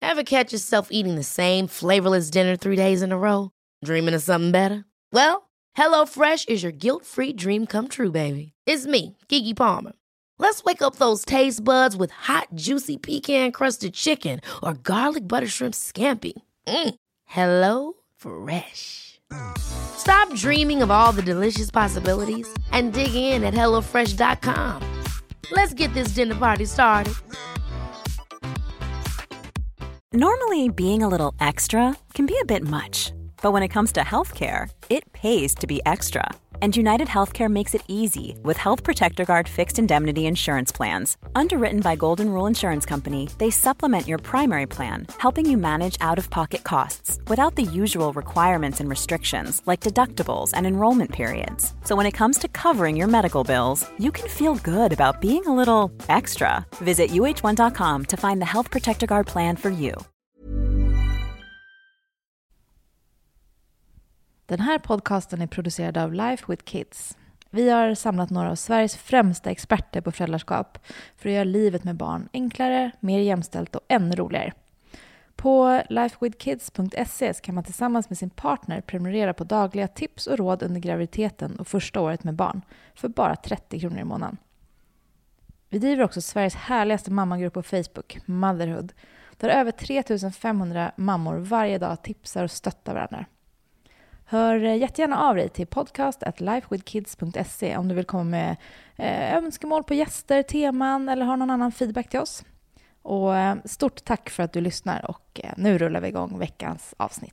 Ever catch yourself eating the same flavorless dinner 3 days in a row? Dreaming of something better? Well, HelloFresh is your guilt-free dream come true, baby. It's me, Keke Palmer. Let's wake up those taste buds with hot, juicy pecan-crusted chicken or garlic butter shrimp scampi. Hello Fresh. Stop dreaming of all the delicious possibilities and dig in at HelloFresh.com. Let's get this dinner party started. Normally, being a little extra can be a bit much. But when it comes to healthcare, it pays to be extra. And United Healthcare makes it easy with Health Protector Guard fixed indemnity insurance plans. Underwritten by Golden Rule Insurance Company, they supplement your primary plan, helping you manage out-of-pocket costs without the usual requirements and restrictions like deductibles and enrollment periods. So when it comes to covering your medical bills, you can feel good about being a little extra. Visit uh1.com to find the Health Protector Guard plan for you. Den här podcasten är producerad av Life with Kids. Vi har samlat några av Sveriges främsta experter på föräldraskap för att göra livet med barn enklare, mer jämställt och ännu roligare. På lifewithkids.se kan man tillsammans med sin partner prenumerera på dagliga tips och råd under graviditeten och första året med barn för bara 30 kronor i månaden. Vi driver också Sveriges härligaste mammagrupp på Facebook, Motherhood, där över 3500 mammor varje dag tipsar och stöttar varandra. Hör jättegärna av dig till podcast@lifewithkids.se om du vill komma med önskemål på gäster, teman eller har någon annan feedback till oss. Och stort tack för att du lyssnar och nu rullar vi igång veckans avsnitt.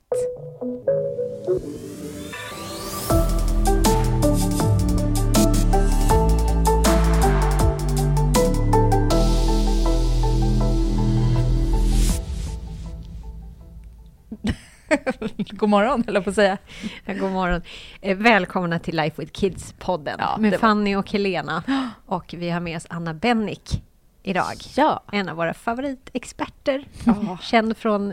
God morgon, eller på att säga. God morgon. Välkomna till Life with Kids-podden med Fanny och Helena. Och vi har med oss Anna Bennick idag. Ja. En av våra favoritexperter. Känd från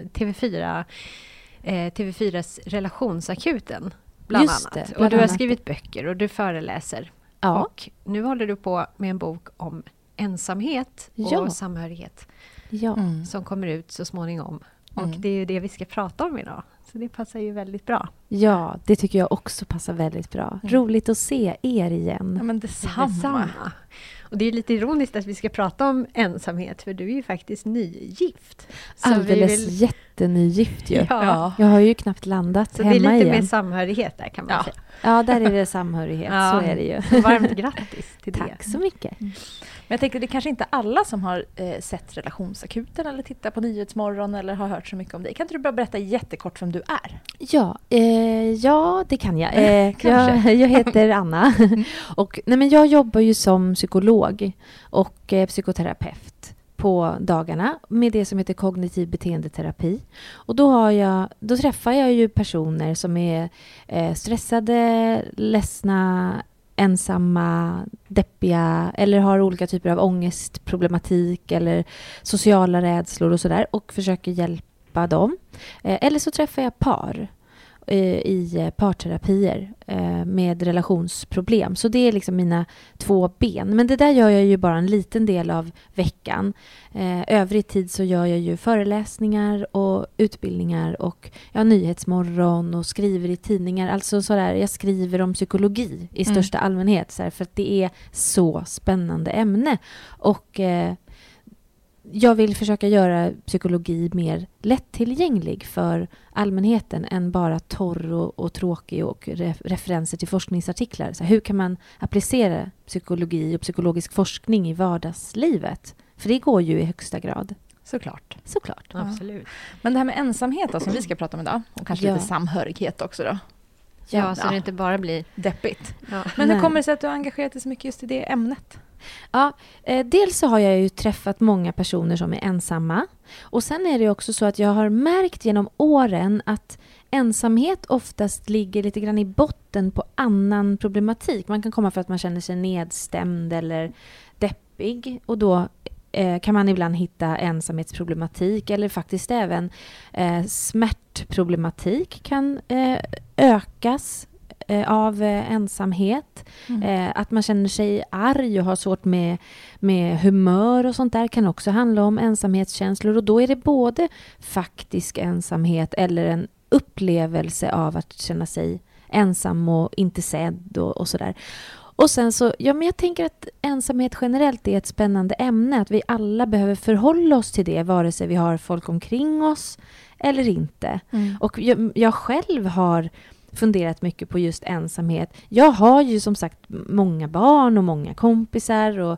TV4s Relationsakuten bland annat. Och du har skrivit böcker och du föreläser. Ja. Och nu håller du på med en bok om ensamhet och samhörighet. Ja. Som kommer ut så småningom. Och det är ju det vi ska prata om idag. Så det passar ju väldigt bra. Ja, det tycker jag också passar väldigt bra. Roligt att se er igen. Ja, men detsamma. Och det är lite ironiskt att vi ska prata om ensamhet. För du är ju faktiskt nygift. Så alldeles jättenygift ju. Ja. Jag har ju knappt landat så hemma igen. Så det är lite mer samhörighet där kan man säga. Ja, där är det samhörighet. Så är det ju. Så varmt grattis till det. Tack så mycket. Men jag tänker det är kanske inte alla som har sett Relationsakuten eller tittat på Nyhetsmorgon eller har hört så mycket om det. Kan inte du bara berätta jättekort vem du är? Ja, det kan jag. Jag heter Anna. Och, men jag jobbar ju som psykolog och psykoterapeut på dagarna med det som heter kognitiv beteendeterapi. Och då träffar jag ju personer som är stressade, ledsna, ensamma, deppiga eller har olika typer av ångestproblematik eller sociala rädslor och sådär och försöker hjälpa dem. Eller så träffar jag par i parterapier med relationsproblem. Så det är liksom mina 2 ben. Men det där gör jag ju bara en liten del av veckan. Övrig tid så gör jag ju föreläsningar och utbildningar och nyhetsmorgon och skriver i tidningar. Alltså sådär, jag skriver om psykologi i största allmänhet sådär, för att det är så spännande ämne. Och jag vill försöka göra psykologi mer lättillgänglig för allmänheten än bara torr och tråkig och referenser till forskningsartiklar. Så hur kan man applicera psykologi och psykologisk forskning i vardagslivet? För det går ju i högsta grad. Såklart. Absolut. Men det här med ensamhet då, som vi ska prata om idag. Och kanske lite samhörighet också då. Ja, så det inte bara blir deppigt. Ja. Men hur kommer det sig att du har engagerat dig så mycket just i det ämnet? Ja, dels så har jag ju träffat många personer som är ensamma. Och sen är det också så att jag har märkt genom åren att ensamhet oftast ligger lite grann i botten på annan problematik. Man kan komma för att man känner sig nedstämd eller deppig. Och då kan man ibland hitta ensamhetsproblematik eller faktiskt även smärtproblematik kan ökas av ensamhet. Att man känner sig arg och har svårt med humör och sånt där kan också handla om ensamhetskänslor. Och då är det både faktisk ensamhet eller en upplevelse av att känna sig ensam och inte sedd och sådär. Och sen så, men jag tänker att ensamhet generellt är ett spännande ämne. Att vi alla behöver förhålla oss till det, vare sig vi har folk omkring oss eller inte. Och jag själv har funderat mycket på just ensamhet. Jag har ju som sagt många barn och många kompisar och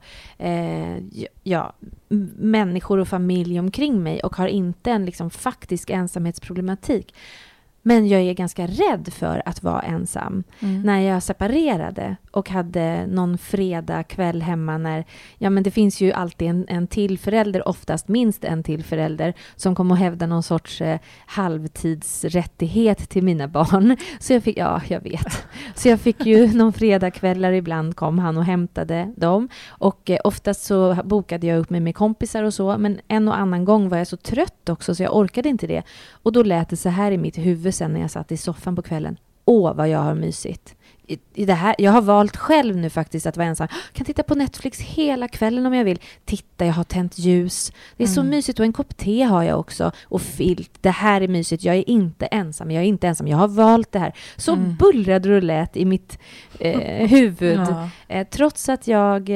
människor och familj omkring mig och har inte en liksom faktisk ensamhetsproblematik. Men jag är ganska rädd för att vara ensam. När jag separerade och hade någon fredag kväll hemma när, men det finns ju alltid en till förälder, oftast minst en till förälder, som kommer att hävda någon sorts halvtidsrättighet till mina barn. Så jag fick, jag vet. Så jag fick ju någon fredagkvällar, ibland kom han och hämtade dem. Och oftast så bokade jag upp mig med kompisar och så. Men en och annan gång var jag så trött också så jag orkade inte det. Och då lät det så här i mitt huvud sen när jag satt i soffan på kvällen. Vad jag har mysigt. I det här, jag har valt själv nu faktiskt att vara ensam. Jag kan titta på Netflix hela kvällen om jag vill. Titta, jag har tänt ljus. Det är så mysigt och en kopp te har jag också. Och filt. Det här är mysigt. Jag är inte ensam. Jag har valt det här. Så bullrade och lät i mitt huvud. Trots att jag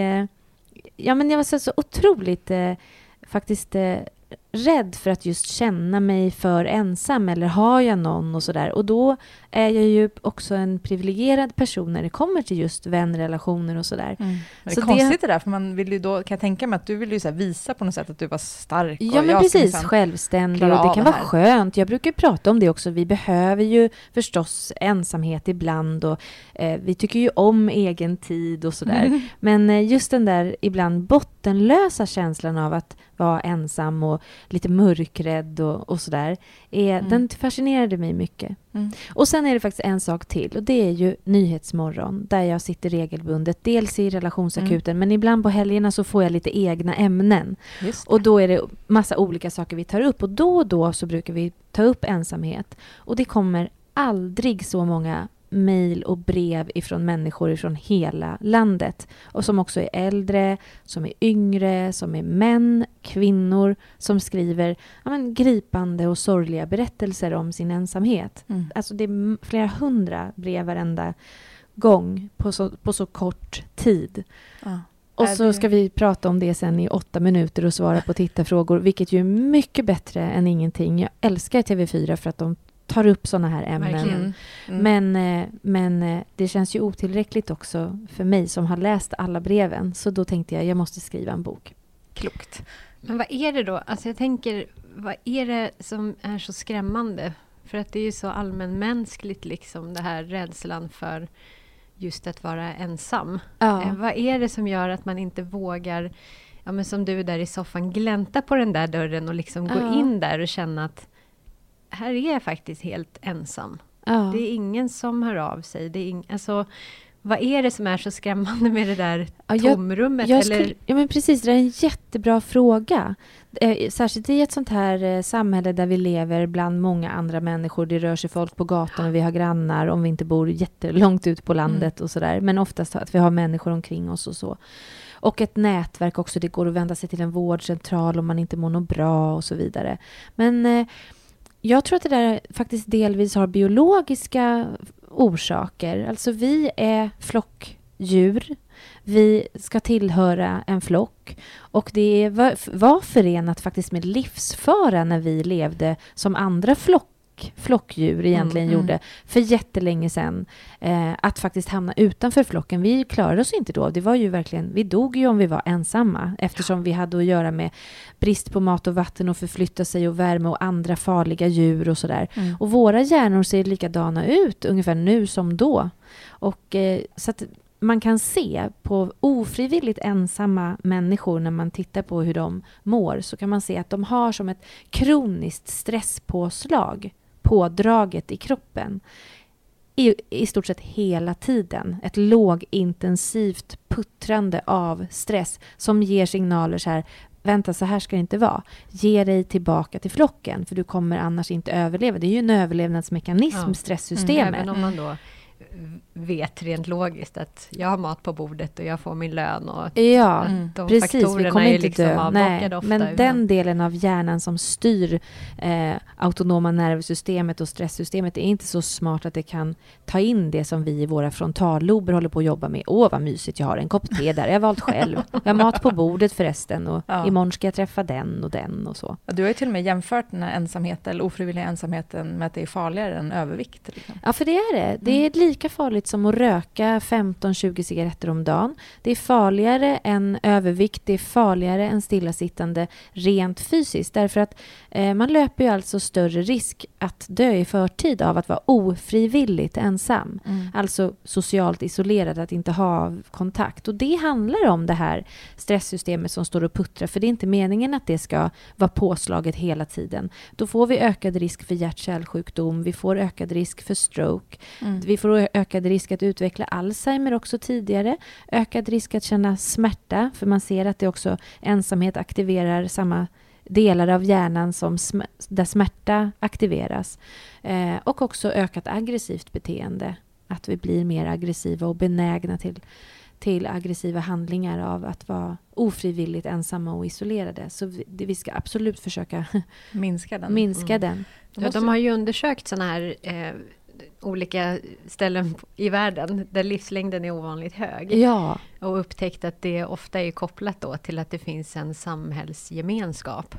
var så otroligt faktiskt rädd för att just känna mig för ensam eller har jag någon och sådär. Och då är jag ju också en privilegierad person när det kommer till just vänrelationer och sådär. Det är konstigt det där, för man vill ju då, kan jag tänka mig att du vill ju så här visa på något sätt att du var stark. Ja, men precis, självständig och det kan vara skönt. Jag brukar prata om det också. Vi behöver ju förstås ensamhet ibland och vi tycker ju om egen tid och sådär. Men just den där ibland bottenlösa känslan av att vara ensam och lite mörkrädd och sådär. Den fascinerade mig mycket. Och sen är det faktiskt en sak till och det är ju Nyhetsmorgon där jag sitter regelbundet. Dels i relationsakuten men ibland på helgerna så får jag lite egna ämnen. Och då är det massa olika saker vi tar upp och då så brukar vi ta upp ensamhet. Och det kommer aldrig så många mejl och brev ifrån människor ifrån hela landet och som också är äldre, som är yngre, som är män, kvinnor som skriver gripande och sorgliga berättelser om sin ensamhet. Alltså det är flera 100 brev varenda gång på så kort tid. Och så ska vi prata om det sen i 8 minuter och svara på tittarfrågor, vilket ju är mycket bättre än ingenting. Jag älskar TV4 för att de tar upp såna här ämnen. Men det känns ju otillräckligt också för mig som har läst alla breven. Så då tänkte jag måste skriva en bok. Klokt. Men vad är det då? Alltså jag tänker, vad är det som är så skrämmande? För att det är ju så allmänmänskligt liksom, det här rädslan för just att vara ensam. Vad är det som gör att man inte vågar, men som du där i soffan, glänta på den där dörren och liksom gå in där och känna att här är jag faktiskt helt ensam. Det är ingen som hör av sig. Det är alltså, vad är det som är så skrämmande med det där tomrummet? Men precis, det är en jättebra fråga. Särskilt i ett sånt här samhälle där vi lever bland många andra människor. Det rör sig folk på gatan och vi har grannar om vi inte bor jättelångt ut på landet och sådär. Men oftast att vi har människor omkring oss och så. Och ett nätverk också. Det går att vända sig till en vårdcentral om man inte mår något bra och så vidare. Men jag tror att det där faktiskt delvis har biologiska orsaker. Alltså vi är flockdjur. Vi ska tillhöra en flock. Och det var förenat faktiskt med livsfara när vi levde som andra flockdjur egentligen gjorde för jättelänge sedan. Att faktiskt hamna utanför flocken. Vi klarade oss inte då. Det var ju verkligen, vi dog ju om vi var ensamma. Eftersom vi hade att göra med brist på mat och vatten och förflytta sig och värme och andra farliga djur och sådär. Och våra hjärnor ser likadana ut ungefär nu som då. Och så att man kan se på ofrivilligt ensamma människor när man tittar på hur de mår, så kan man se att de har som ett kroniskt stresspåslag pådraget i kroppen i stort sett hela tiden. Ett lågintensivt puttrande av stress som ger signaler så här: vänta, så här ska det inte vara. Ge dig tillbaka till flocken, för du kommer annars inte överleva. Det är ju en överlevnadsmekanism, stresssystemet. Även om man då vet rent logiskt att jag har mat på bordet och jag får min lön. Och de precis. faktorerna Vi kommer är inte liksom dö. avbokade ofta. Men den delen av hjärnan som styr autonoma nervsystemet och stresssystemet är inte så smart att det kan ta in det som vi i våra frontallober håller på att jobba med. Åh, vad mysigt, jag har en kopp te där. Jag har valt själv. Jag har mat på bordet förresten och imorgon ska jag träffa den och så. Du har ju till och med jämfört den här ensamheten eller ofrivilliga ensamheten med att det är farligare än övervikt. Liksom. Ja, för det är det. Det är lika farligt som att röka 15-20 cigaretter om dagen. Det är farligare än övervikt. Det är farligare än stillasittande rent fysiskt. Därför att man löper ju alltså större risk att dö i förtid av att vara ofrivilligt ensam. Alltså socialt isolerad, att inte ha kontakt. Och det handlar om det här stresssystemet som står och puttrar. För det är inte meningen att det ska vara påslaget hela tiden. Då får vi ökad risk för hjärt-kärlsjukdom. Vi får ökad risk för stroke. Vi får ökad risk att utveckla Alzheimer också tidigare. Ökad risk att känna smärta. För man ser att det också ensamhet aktiverar samma delar av hjärnan som där smärta aktiveras. Och också ökat aggressivt beteende. Att vi blir mer aggressiva och benägna till aggressiva handlingar av att vara ofrivilligt ensamma och isolerade. Så vi ska absolut försöka minska den. Ja, de har ju undersökt sådana här olika ställen i världen där livslängden är ovanligt hög. Ja. Och upptäckt att det ofta är kopplat då till att det finns en samhällsgemenskap.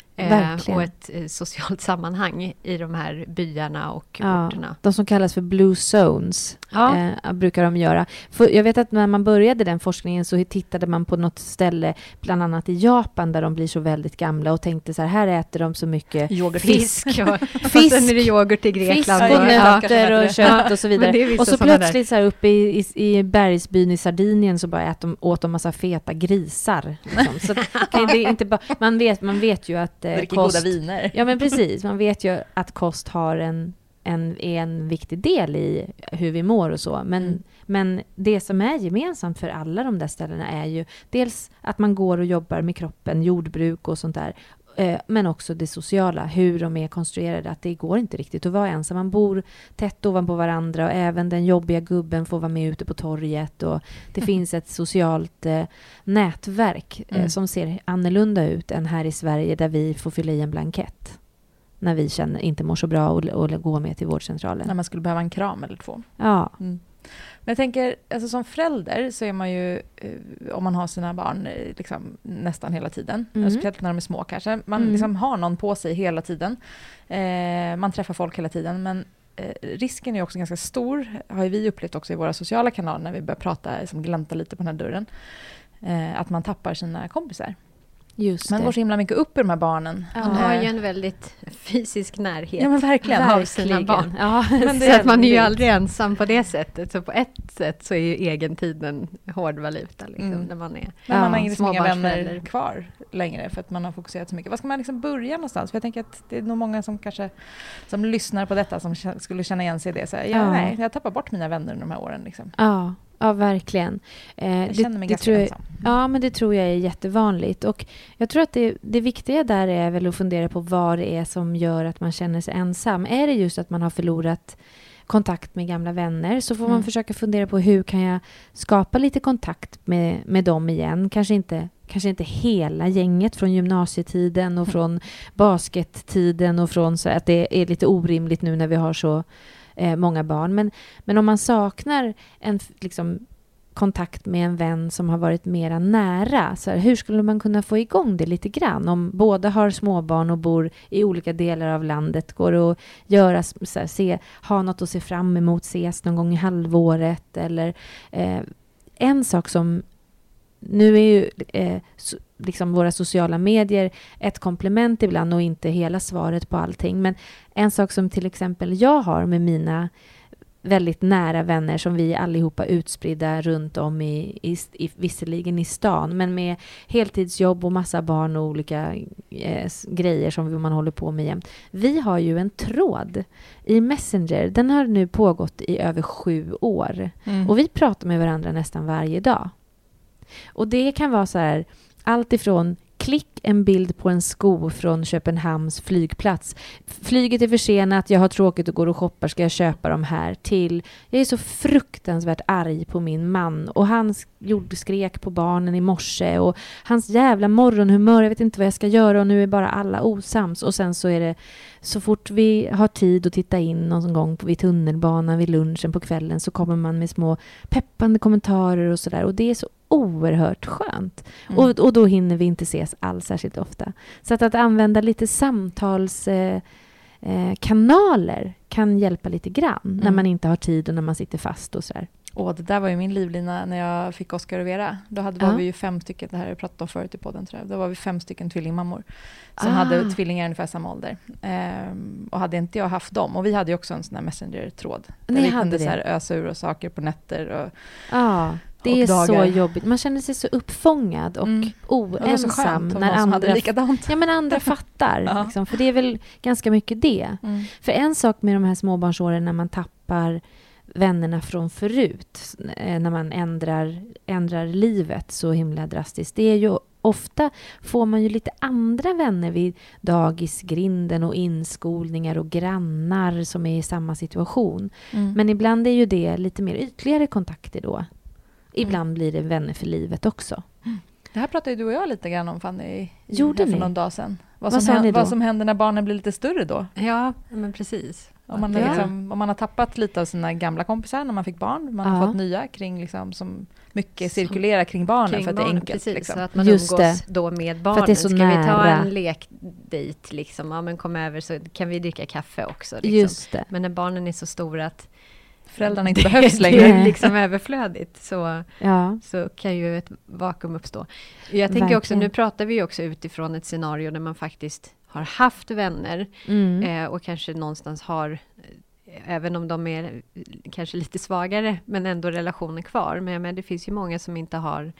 Och ett socialt sammanhang i de här byarna och orterna. De som kallas för blue zones brukar de göra. För jag vet att när man började den forskningen så tittade man på något ställe, bland annat i Japan, där de blir så väldigt gamla och tänkte så här äter de så mycket fisk. Och sen är det yoghurt i Grekland. Fisk och nötter och kött och så vidare. Och så plötsligt så här uppe i bergsbyn i Sardinien så bara åt de massa feta grisar. Liksom. Så det är inte bara, man vet ju att goda viner. Ja, men precis. Man vet ju att kost har en viktig del i hur vi mår och så. Men det som är gemensamt för alla de där ställena är ju dels att man går och jobbar med kroppen, jordbruk och sånt där. Men också det sociala, hur de är konstruerade, att det går inte riktigt att vara ensam. Man bor tätt ovanpå varandra och även den jobbiga gubben får vara med ute på torget. Och det finns ett socialt nätverk som ser annorlunda ut än här i Sverige, där vi får fylla i en blankett när vi inte mår så bra och gå med till vårdcentralen. När man skulle behöva en kram eller två. Ja. Men jag tänker, alltså som förälder så är man ju, om man har sina barn liksom, nästan hela tiden, speciellt när de är små kanske, man liksom har någon på sig hela tiden. Man träffar folk hela tiden, men risken är också ganska stor, har ju vi upplevt också i våra sociala kanaler när vi börjar prata, som glänta lite på den här dörren, att man tappar sina kompisar. Man går så himla mycket upp i de här barnen. Man har ju en väldigt fysisk närhet. Ja, men verkligen. Av sina barn. Ja, så att man är ju aldrig ensam på det sättet. Så på ett sätt så är ju egentiden hård valuta. Liksom, när man är men man har liksom inga vänner kvar längre för att man har fokuserat så mycket. Vad ska man liksom börja någonstans? För jag tänker att det är nog många som lyssnar på detta som skulle känna igen sig i det. Så nej, jag tappar bort mina vänner under de här åren. Liksom. Ja, verkligen. Jag känner mig ganska ensam. Ja, men det tror jag är jättevanligt. Och jag tror att det viktiga där är väl att fundera på vad det är som gör att man känner sig ensam. Är det just att man har förlorat kontakt med gamla vänner, så får man försöka fundera på hur kan jag skapa lite kontakt med dem igen. Kanske inte hela gänget från gymnasietiden och från baskettiden och från så att det är lite orimligt nu när vi har så många barn. Men om man saknar en kontakt med en vän som har varit mera nära, så här, hur skulle man kunna få igång det lite grann? Om båda har småbarn och bor i olika delar av landet, går det att göra, så här, ha något att se fram emot, ses någon gång i halvåret, eller en sak som nu är ju liksom våra sociala medier ett komplement ibland och inte hela svaret på allting. Men en sak som till exempel jag har med mina väldigt nära vänner, som vi allihopa utspridda runt om visserligen i stan, men med heltidsjobb och massa barn och olika grejer som man håller på med jämt. Vi har ju en tråd i Messenger. Den har nu pågått i över 7 år. Och vi pratar med varandra nästan varje dag. Och det kan vara så här, allt ifrån klick en bild på en sko från Köpenhamns flygplats. Flyget är försenat, jag har tråkigt och går och shoppar, ska jag köpa dem här? Till jag är så fruktansvärt arg på min man och han skrek på barnen i morse och hans jävla morgonhumör, jag vet inte vad jag ska göra och nu är bara alla osams. Och sen så är det så fort vi har tid att titta in någon gång vid tunnelbanan vid lunchen på kvällen så kommer man med små peppande kommentarer och sådär. Och det är så oerhört skönt. Och då hinner vi inte ses alls särskilt ofta. Så att använda lite samtalskanaler kan hjälpa lite grann när man inte har tid och när man sitter fast och sådär. Det där var ju min livlina när jag fick Oscar och Vera. Då var vi ju 5 stycken, det här har jag pratat om förut i podden tror jag. Då var vi 5 stycken tvillingmammor som hade tvillingar ungefär samma ålder. Och hade inte jag haft dem. Och vi hade ju också en sån här Messenger-tråd. Där vi kunde så här ösa ur och saker på nätter och det är dagar. Så jobbigt. Man känner sig så uppfångad och oensam när andra hade likadant. Ja, men andra fattar. Liksom, för det är väl ganska mycket det. För en sak med de här småbarnsåren när man tappar vännerna från förut, när man ändrar livet så himla drastiskt, det är ju ofta får man ju lite andra vänner vid dagisgrinden och inskolningar och grannar som är i samma situation. Men ibland är ju det lite mer ytligare kontakter då. Ibland blir det vänner för livet också. Det här pratade ju du och jag lite grann om, Fanny, Gjorde för ni? någon dag sedan. Vad som händer när barnen blir lite större då? Ja, men precis. Om man har tappat lite av sina gamla kompisar när man fick barn. Man har fått nya kring liksom, som mycket cirkulerar kring barnen för att det är enkelt. Precis, liksom. så att man Just umgås då med barnen. För att det är så Ska nära. vi ta en lekdejt liksom? Ja, men kom över så kan vi dricka kaffe också. Liksom. Just det. Men när barnen är så stora att föräldrarna inte behövs längre. Det är liksom överflödigt så kan ju ett vakuum uppstå. Jag tänker också, nu pratar vi också utifrån ett scenario där man faktiskt har haft vänner och kanske någonstans har, även om de är kanske lite svagare, men ändå relationen kvar. Men det finns ju många som inte har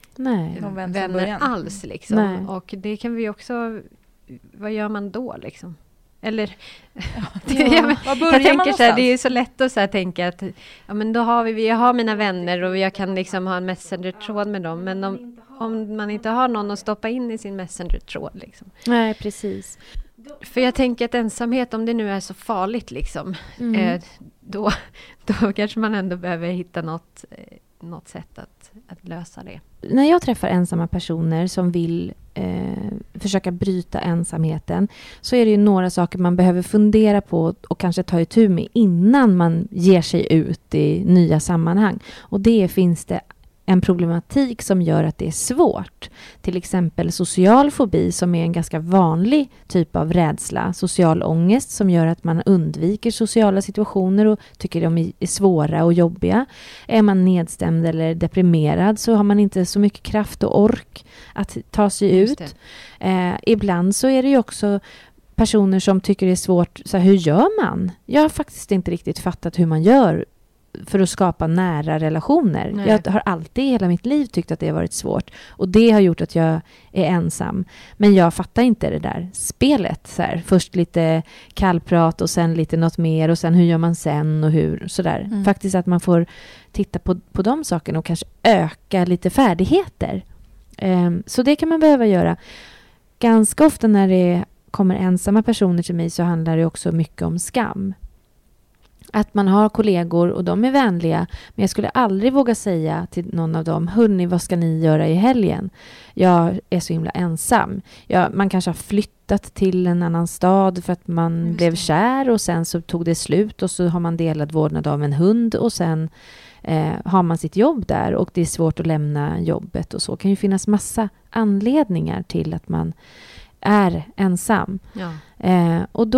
vänner alls. Liksom. Och det kan vi också, vad gör man då liksom? Eller jag tänker så här, det är så lätt att så här tänka att men då har jag har mina vänner och jag kan liksom ha en messenger-tråd med dem, men om man inte har någon att stoppa in i sin messenger-tråd liksom. Nej, precis. För jag tänker att ensamhet, om det nu är så farligt liksom, då kanske man ändå behöver hitta något sätt att lösa det. När jag träffar ensamma personer som vill försöka bryta ensamheten, så är det ju några saker man behöver fundera på och kanske ta itu med innan man ger sig ut i nya sammanhang. Och det finns det en problematik som gör att det är svårt. Till exempel social fobi, som är en ganska vanlig typ av rädsla. Social ångest som gör att man undviker sociala situationer och tycker de är svåra och jobbiga. Är man nedstämd eller deprimerad så har man inte så mycket kraft och ork att ta sig ut. Ibland så är det ju också personer som tycker det är svårt. Så här, hur gör man? Jag har faktiskt inte riktigt fattat hur man gör för att skapa nära relationer. Nej. Jag har alltid i hela mitt liv tyckt att det har varit svårt. Och det har gjort att jag är ensam. Men jag fattar inte det där spelet. Så här, först lite kallprat och sen lite något mer. Och sen hur gör man sen och hur. Sådär. Faktiskt att man får titta på de sakerna och kanske öka lite färdigheter. Så det kan man behöva göra. Ganska ofta när det kommer ensamma personer till mig så handlar det också mycket om skam. Att man har kollegor och de är vänliga. Men jag skulle aldrig våga säga till någon av dem: hörni, vad ska ni göra i helgen? Jag är så himla ensam. Man kanske har flyttat till en annan stad för att man blev kär. Och sen så tog det slut och så har man delad vårdnad av en hund. Och sen har man sitt jobb där och det är svårt att lämna jobbet. Och så kan ju finnas massa anledningar till att man är ensam. Ja. Och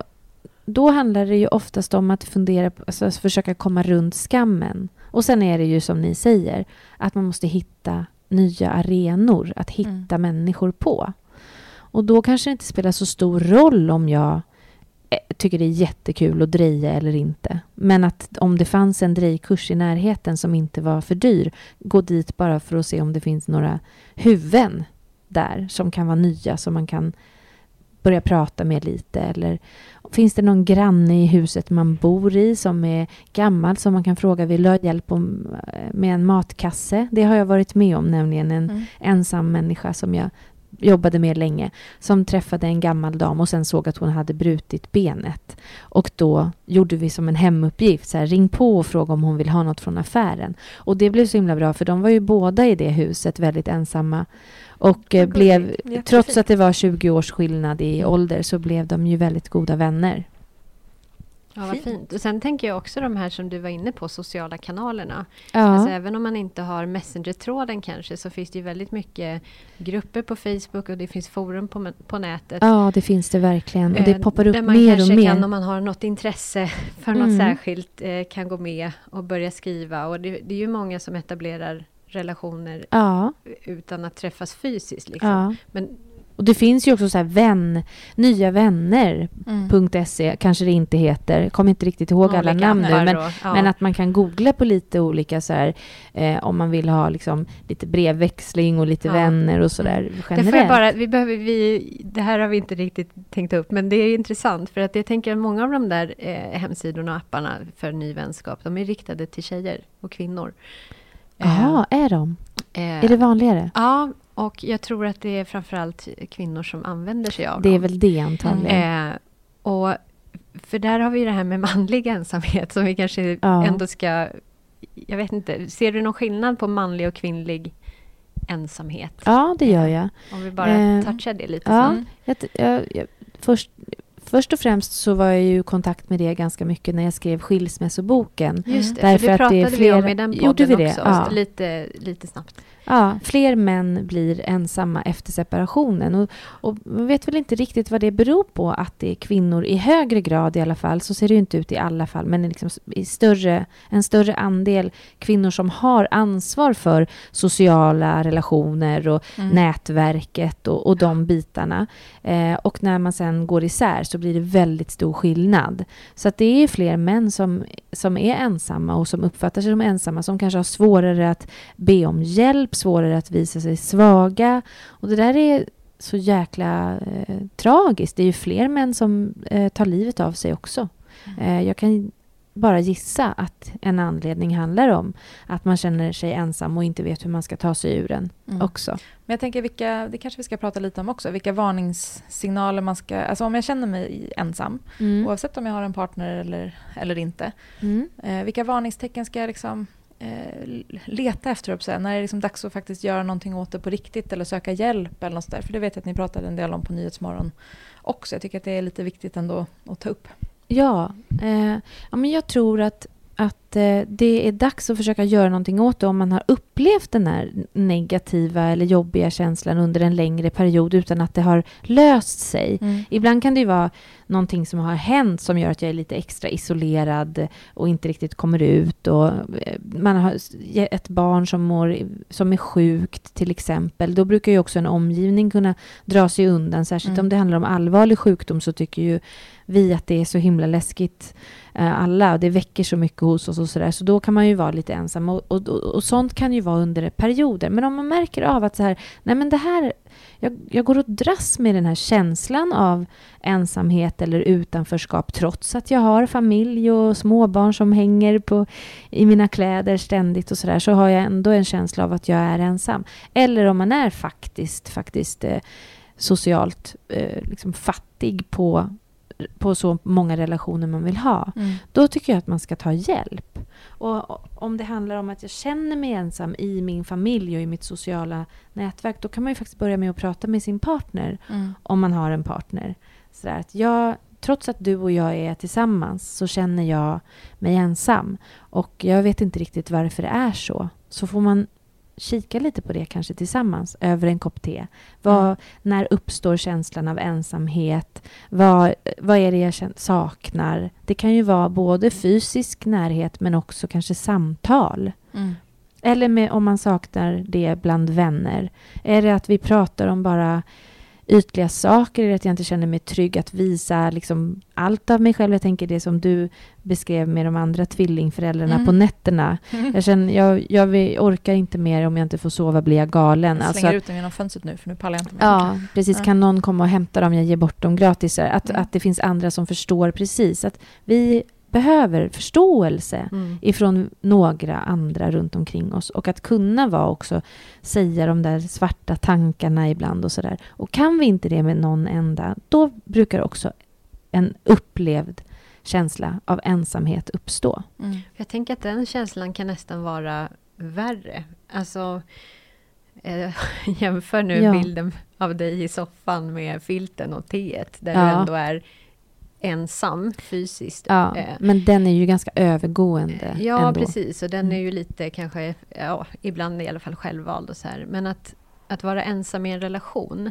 då handlar det ju oftast om att fundera på, alltså försöka komma runt skammen. Och sen är det ju som ni säger, att man måste hitta nya arenor att hitta människor på. Och då kanske det inte spelar så stor roll om jag tycker det är jättekul att dreja eller inte. Men att om det fanns en drejkurs i närheten som inte var för dyr, gå dit bara för att se om det finns några huvuden där som kan vara nya, som man kan börja prata med lite. Eller finns det någon granne i huset man bor i som är gammal som man kan fråga, vill ha hjälp med en matkasse? Det har jag varit med om, nämligen en ensam människa som jag jobbade med länge, som träffade en gammal dam och sen såg att hon hade brutit benet. Och då gjorde vi som en hemuppgift, så här, ring på och fråga om hon vill ha något från affären. Och det blev så himla bra, för de var ju båda i det huset väldigt ensamma. Och blev, trots att det var 20 års skillnad i ålder, så blev de ju väldigt goda vänner. Ja, vad fint. Och sen tänker jag också de här som du var inne på, sociala kanalerna. Ja. Alltså, även om man inte har Messenger-tråden kanske, så finns det ju väldigt mycket grupper på Facebook och det finns forum på nätet. Ja, det finns det verkligen. Och det poppar upp där man mer och kanske mer. kan, om man har något intresse för något särskilt, kan gå med och börja skriva. Och det är ju många som etablerar relationer utan att träffas fysiskt. Liksom. Ja. Men Och det finns ju också så här nyavänner.se, kanske det inte heter. Kommer inte riktigt ihåg alla namn nu. Men att man kan googla på lite olika så här, om man vill ha liksom lite brevväxling och lite vänner och sådär generellt. Det här har vi inte riktigt tänkt upp, men det är intressant för att jag tänker att många av de där hemsidorna och apparna för ny vänskap, de är riktade till tjejer och kvinnor. Jaha, är de? Är det vanligare? Ja, och jag tror att det är framförallt kvinnor som använder sig av dem. Det är väl det antagligen. Och för där har vi det här med manlig ensamhet som vi kanske ändå ska... Jag vet inte, ser du någon skillnad på manlig och kvinnlig ensamhet? Ja, det gör jag. Om vi bara touchar det lite snabbt. Först och främst så var jag ju i kontakt med det ganska mycket när jag skrev skilsmässoboken. Just det, därför för det pratade vi om i den podden också. Ja. Lite snabbt. Ja, fler män blir ensamma efter separationen. Och man vet väl inte riktigt vad det beror på, att det är kvinnor i högre grad i alla fall. Så ser det ju inte ut i alla fall. Men liksom en större andel kvinnor som har ansvar för sociala relationer och nätverket och de bitarna. Och när man sen går isär så blir det väldigt stor skillnad. Så att det är fler män som är ensamma och som uppfattar sig som ensamma, som kanske har svårare att be om hjälp, svårare att visa sig svaga. Och det där är så jäkla tragiskt. Det är ju fler män som tar livet av sig också. Jag kan bara gissa att en anledning handlar om att man känner sig ensam och inte vet hur man ska ta sig ur den också. Men jag tänker, det kanske vi ska prata lite om också. Vilka varningssignaler man ska... Alltså om jag känner mig ensam, oavsett om jag har en partner eller inte. Vilka varningstecken ska jag liksom leta efter? När är det liksom dags att faktiskt göra någonting åt det på riktigt eller söka hjälp eller något där? För det vet jag att ni pratade en del om på Nyhetsmorgon också. Jag tycker att det är lite viktigt ändå att ta upp. Ja, men jag tror att det är dags att försöka göra någonting åt det om man har upplevt den här negativa eller jobbiga känslan under en längre period utan att det har löst sig. Ibland kan det ju vara någonting som har hänt som gör att jag är lite extra isolerad och inte riktigt kommer ut. Och man har ett barn som är sjukt till exempel. Då brukar ju också en omgivning kunna dra sig undan. Särskilt om det handlar om allvarlig sjukdom, så tycker ju vi att det är så himla läskigt alla. Och det väcker så mycket hos oss och sådär. Så då kan man ju vara lite ensam. Och sånt kan ju vara under perioder. Men om man märker av att så här, nej men det här... Jag går och dras med den här känslan av ensamhet eller utanförskap trots att jag har familj och småbarn som hänger i mina kläder ständigt och sådär, så har jag ändå en känsla av att jag är ensam. Eller om man är faktiskt socialt liksom fattig på så många relationer man vill ha. Då tycker jag att man ska ta hjälp. Och om det handlar om att jag känner mig ensam i min familj och i mitt sociala nätverk, då kan man ju faktiskt börja med att prata med sin partner om man har en partner. Så att trots att du och jag är tillsammans så känner jag mig ensam. Och jag vet inte riktigt varför det är så. Så får man kika lite på det kanske tillsammans över en kopp te. När uppstår känslan av ensamhet? Vad är det jag saknar? Det kan ju vara både fysisk närhet men också kanske samtal. Eller om man saknar det bland vänner. Är det att vi pratar om bara ytliga saker? Är det att jag inte känner mig trygg att visa liksom allt av mig själv? Jag tänker det som du beskrev med de andra tvillingföräldrarna på nätterna. Jag känner, jag orkar inte mer, om jag inte får sova blir jag galen. Jag slänger ut dem genom fönstret nu, för nu pallar jag inte mer. Ja, precis. Kan någon komma och hämta dem? Jag ger bort dem gratis. Att det finns andra som förstår precis. Att vi behöver förståelse ifrån några andra runt omkring oss. Och att kunna vara också, säga de där svarta tankarna ibland och sådär. Och kan vi inte det med någon enda, då brukar också en upplevd känsla av ensamhet uppstå. Jag tänker att den känslan kan nästan vara värre. Alltså, jämför nu bilden av dig i soffan med filten och teet, där du ändå är ensam fysiskt. Ja, men den är ju ganska övergående. Ja, ändå. precis. Och den är ju lite kanske, ibland i alla fall självvald och så här. Men att vara ensam i en relation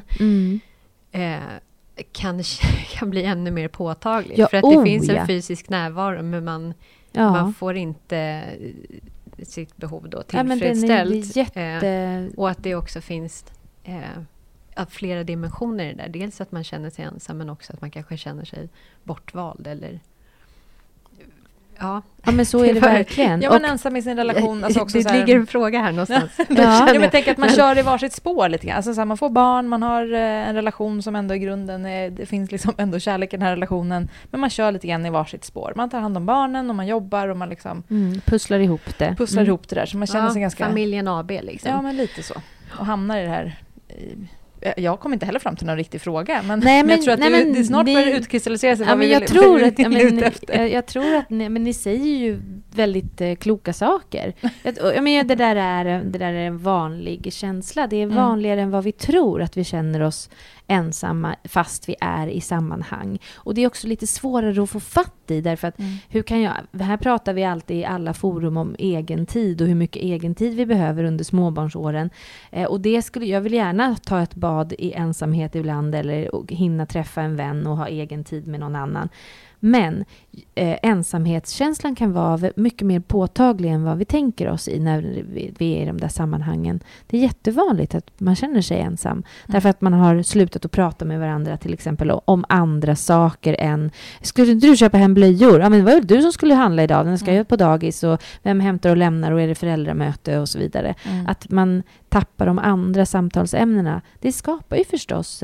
kan bli ännu mer påtagligt. Ja, för att det finns en fysisk närvaro, men man får inte sitt behov då tillfredsställt. Och att det också finns flera dimensioner i det där. Dels att man känner sig ensam, men också att man kanske känner sig bortvald eller... Ja, men så är det verkligen. Ja, man ensam i sin relation. Alltså också det ligger en fråga här någonstans. Jag men tänker att man kör i varsitt spår lite grann. Alltså så här, man får barn, man har en relation som ändå i grunden det finns liksom ändå kärlek i den här relationen. Men man kör lite grann i varsitt spår. Man tar hand om barnen och man jobbar och man liksom... pusslar ihop det. Ihop det där. Så man känner sig ganska... Familjen AB liksom. Ja, men lite så. Och hamnar i det här... Jag kommer inte heller fram till någon riktig fråga, men jag tror att det snart börjar utkristallisera sig vad vi jag tror att ni säger ju väldigt kloka saker. Det där är en vanlig känsla. Det är vanligare än vad vi tror att vi känner oss ensamma fast vi är i sammanhang. Och det är också lite svårare att få fatt i, därför att här pratar vi alltid i alla forum om egen tid och hur mycket egen tid vi behöver under småbarnsåren. Och jag vill gärna ta ett bad i ensamhet ibland eller hinna träffa en vän och ha egen tid med någon annan. Men ensamhetskänslan kan vara mycket mer påtaglig än vad vi tänker oss i när vi är i de där sammanhangen. Det är jättevanligt att man känner sig ensam. Därför att man har slutat att prata med varandra till exempel om andra saker än skulle inte du köpa hem blöjor? Ja, men vad är det du som skulle handla idag? Den ska jag på dagis och vem hämtar och lämnar och är det föräldramöte och så vidare. Att man tappar de andra samtalsämnena. Det skapar ju förstås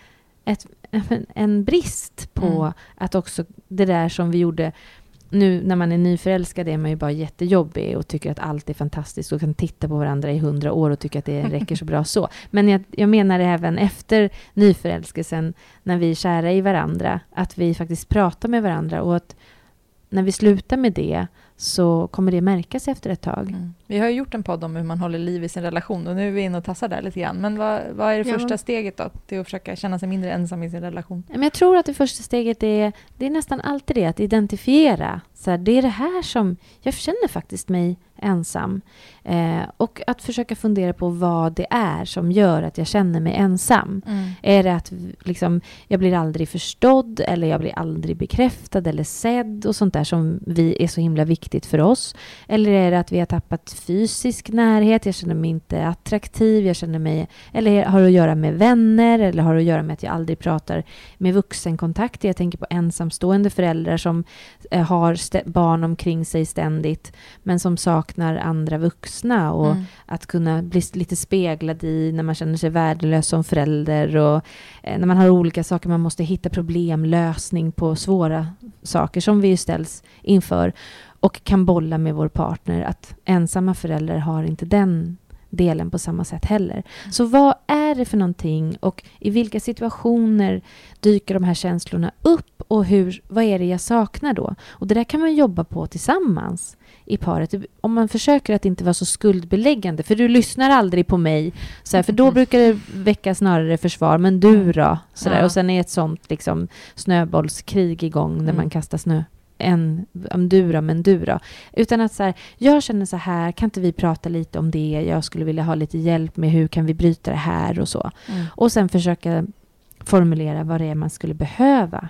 en brist på att också det där som vi gjorde nu när man är nyförälskad är man ju bara jättejobbig och tycker att allt är fantastiskt och kan titta på varandra i 100 år och tycka att det räcker så bra så. Men jag menar även efter nyförälskelsen när vi är kära i varandra att vi faktiskt pratar med varandra och att när vi slutar med det så kommer det märkas efter ett tag. Vi har ju gjort en podd om hur man håller liv i sin relation och nu är vi inne och tassar där lite grann. Men vad är det första steget då till att försöka känna sig mindre ensam i sin relation? Men jag tror att det första steget det är nästan alltid det, att identifiera. Så här, det är det här som jag känner faktiskt mig ensam. Och att försöka fundera på vad det är som gör att jag känner mig ensam. Är det att liksom, jag blir aldrig förstådd eller jag blir aldrig bekräftad eller sedd och sånt där som vi är så himla viktigt för oss? Eller är det att vi har tappat fysisk närhet, jag känner mig inte attraktiv, jag känner mig, eller har det att göra med vänner eller har det att göra med att jag aldrig pratar med vuxenkontakt? Jag tänker på ensamstående föräldrar som har barn omkring sig ständigt men som saknar andra vuxna och att kunna bli lite speglad i när man känner sig värdelös som förälder och när man har olika saker man måste hitta problemlösning på svåra saker som vi ställs inför och kan bolla med vår partner, att ensamma föräldrar har inte den delen på samma sätt heller. Så vad är det för någonting och i vilka situationer dyker de här känslorna upp och vad är det jag saknar då? Och det där kan man jobba på tillsammans i paret. Om man försöker att inte vara så skuldbeläggande, för du lyssnar aldrig på mig, så här, för då brukar det väcka snarare försvar, men du då? Så där. Och sen är ett sånt liksom, snöbollskrig igång när man kastar snö. Om du då. Utan att så här, jag känner så här, kan inte vi prata lite om det? Jag skulle vilja ha lite hjälp med hur kan vi bryta det här och så. Och sen försöka formulera vad det är man skulle behöva.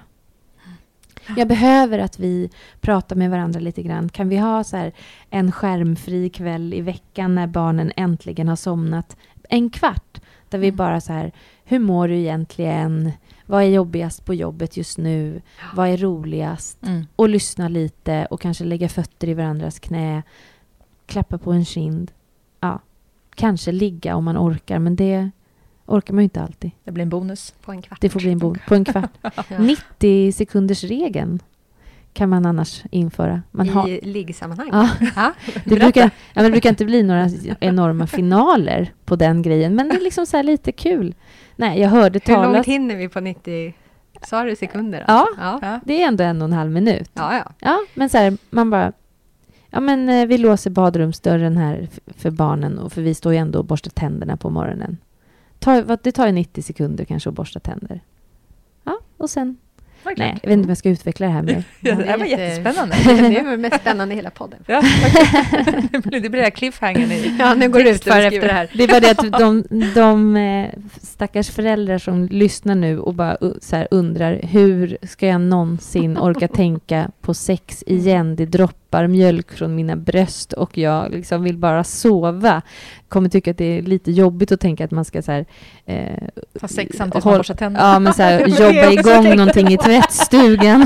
Jag behöver att vi pratar med varandra lite grann. Kan vi ha så här en skärmfri kväll i veckan när barnen äntligen har somnat? En kvart där vi bara så här, hur mår du egentligen? Vad är jobbigast på jobbet just nu? Vad är roligast? Och lyssna lite och kanske lägga fötter i varandras knä. Klappa på en kind. Ja, kanske ligga om man orkar, men det orkar man ju inte alltid. Det blir en bonus. På en kvart. Det får bli en bonus på en kvart. 90 sekunders regeln kan man annars införa? I liggsammanhang? Ja. Ja, det brukar inte bli några enorma finaler på den grejen. Men det är liksom så här lite kul. Nej, jag hörde talas... Hur långt hinner vi på 90... Sa du sekunder? Ja, ja, det är ändå 1,5 minut. Ja, men så här, man bara... Ja, men vi låser badrumsdörren här för barnen. Och för vi står ju ändå och borstar tänderna på morgonen. Det tar ju 90 sekunder kanske att borsta tänder. Ja, och sen... Nej, jag vet inte om jag ska utveckla det här mer. Ja, det här var jättespännande. Det är mest spännande i hela podden. Ja, det blir det här cliffhangern i. Ja, nu går det ut för efter det här. Det är bara det att de stackars föräldrar som lyssnar nu och bara så här undrar, hur ska jag någonsin orka tänka på sex igen? Det droppar mjölk från mina bröst och jag liksom vill bara sova. Kommer tycka att det är lite jobbigt att tänka att man ska så här... ta sex samtidigt som man borstar tänderna. Ja, men så här, jobba igång någonting i tvättstugan.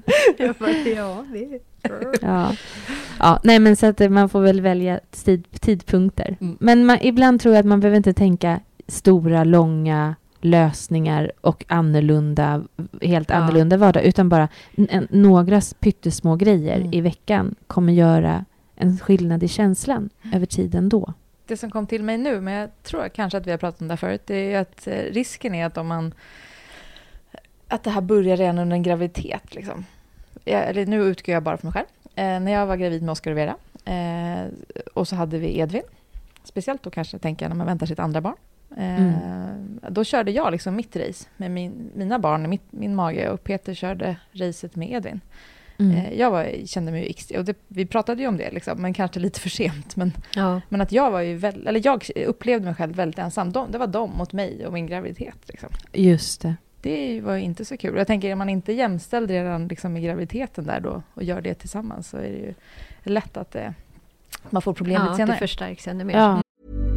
Ja, nej, men så att man får väl välja tidpunkter. Men ibland tror jag att man behöver inte tänka stora, långa lösningar och helt annorlunda vardag, utan bara några pyttesmå grejer i veckan kommer göra en skillnad i känslan över tiden då. Det som kom till mig nu, men jag tror kanske att vi har pratat om det förut, det är att risken är att det här börjar redan under en graviditet. Liksom. Eller nu utgår jag bara för mig själv. När jag var gravid med Oscar och Vera och så hade vi Edvin. Speciellt då kanske, tänker jag, när man väntar sitt andra barn. Då körde jag liksom mitt race med mina barn i min mage, och Peter körde racet med Edvin. Kände mig och vi pratade ju om det liksom, men kanske lite för sent, men att jag var ju jag upplevde mig själv väldigt ensam. Det var de mot mig och min graviditet liksom. Just det. Det var inte så kul. Jag tänker, är man inte jämställd redan liksom i graviditeten där då och gör det tillsammans, så är det ju lätt att man får problem lite senare. Det förstärks ännu mer. Ja.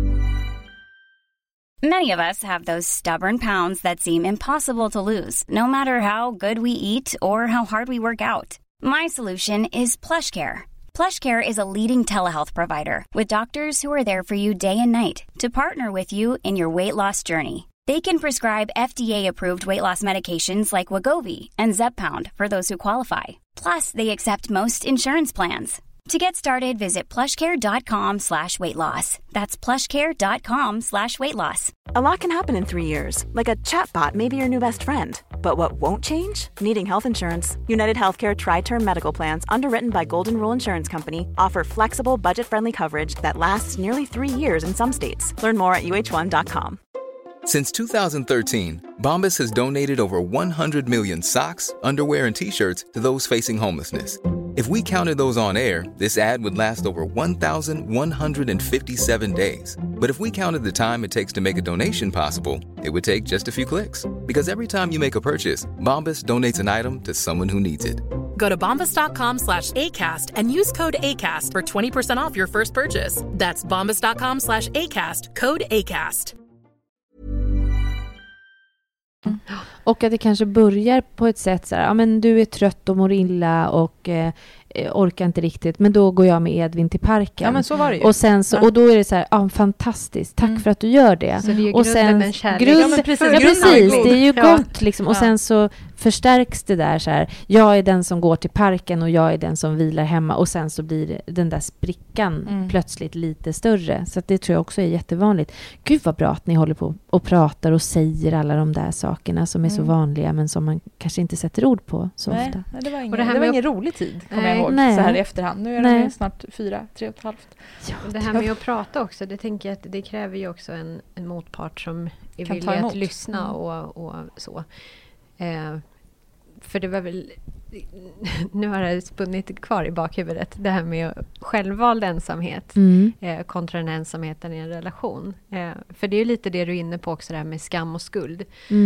Many of us have those stubborn pounds that seem impossible to lose, no matter how good we eat or how hard we work out. My solution is PlushCare. PlushCare is a leading telehealth provider with doctors who are there for you day and night to partner with you in your weight loss journey. They can prescribe FDA-approved weight loss medications like Wegovy and Zepbound for those who qualify. Plus, they accept most insurance plans. To get started, visit plushcare.com/weightloss. That's plushcare.com/weightloss. A lot can happen in 3 years, like a chatbot may be your new best friend. But what won't change? Needing health insurance. United Healthcare Tri-Term Medical Plans, underwritten by Golden Rule Insurance Company, offer flexible, budget-friendly coverage that lasts nearly 3 years in some states. Learn more at uh1.com. Since 2013, Bombas has donated over 100 million socks, underwear, and T-shirts to those facing homelessness. If we counted those on air, this ad would last over 1,157 days. But if we counted the time it takes to make a donation possible, it would take just a few clicks. Because every time you make a purchase, Bombas donates an item to someone who needs it. Go to bombas.com/ACAST and use code ACAST for 20% off your first purchase. That's bombas.com/ACAST, code ACAST. Och att det kanske börjar på ett sätt så här, ja, men du är trött och mår illa och orkar inte riktigt, men då går jag med Edvin till parken. Ja, men så var det ju. Och sen så, och då är det så här, ja, fantastiskt, tack för att du gör det. Så det är ju och sen med kärlek. Precis, det är ju gott liksom. Och sen så förstärks det där så här, jag är den som går till parken och jag är den som vilar hemma, och sen så blir den där sprickan plötsligt lite större. Så att det tror jag också är jättevanligt. Gud vad bra att ni håller på och pratar och säger alla de där sakerna som är så vanliga, men som man kanske inte sätter ord på så ofta. Nej, det var ingen rolig tid, kommer jag ihåg, så här i efterhand. Nu är det snart 3,5. Ja, det här med att prata också, det tänker jag att det kräver ju också en motpart som är villig att lyssna och så. För det var väl, nu har det spunnit kvar i bakhuvudet, det här med självvald ensamhet kontra den ensamheten i en relation. För det är ju lite det du är inne på också, det här med skam och skuld.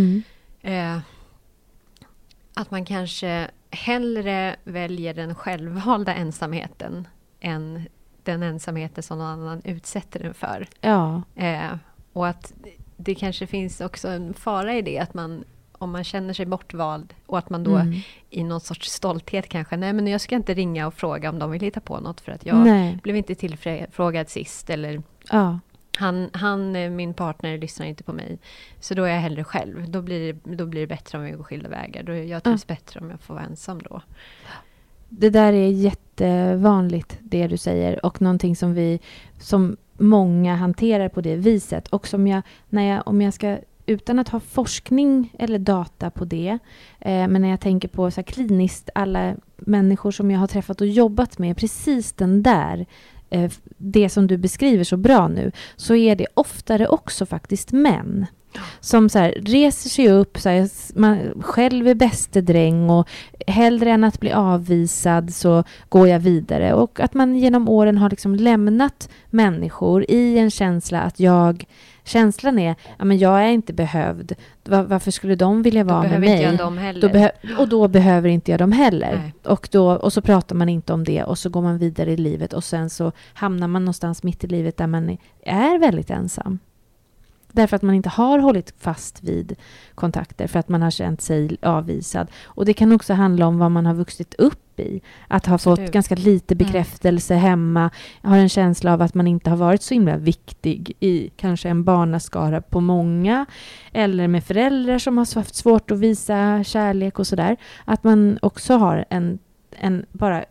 Att man kanske hellre väljer den självvalda ensamheten än den ensamheten som någon annan utsätter den för. Ja. Och att det kanske finns också en fara i det, att man, om man känner sig bortvald och att man då i någon sorts stolthet kanske, nej men jag ska inte ringa och fråga om de vill hitta på något för att jag blev inte tillfrågad sist, eller han, min partner, lyssnar inte på mig, så då är jag hellre själv. Då blir det bättre om vi går skilda vägar. Jag trivs bättre om jag får vara ensam då. det där är jättevanligt, det du säger. Och någonting som många hanterar på det viset. Och som om jag ska, utan att ha forskning eller data på det, men när jag tänker på så här kliniskt, alla människor som jag har träffat och jobbat med, precis den där, det som du beskriver så bra nu, så är det oftare också faktiskt män. Som så här, reser sig upp, så här, man själv är bäste dräng och hellre än att bli avvisad så går jag vidare. Och att man genom åren har liksom lämnat människor i en känsla att känslan är, ja, men jag är inte behövd. Varför skulle de vilja vara med mig? Då behöver inte jag dem heller. Och då behöver inte jag dem heller. Och så pratar man inte om det och så går man vidare i livet och sen så hamnar man någonstans mitt i livet där man är väldigt ensam. Därför att man inte har hållit fast vid kontakter. För att man har känt sig avvisad. Och det kan också handla om vad man har vuxit upp i. Att ha fått ganska lite bekräftelse hemma. Har en känsla av att man inte har varit så himla viktig i kanske en barnaskara på många. Eller med föräldrar som har haft svårt att visa kärlek och sådär. Att man också har bara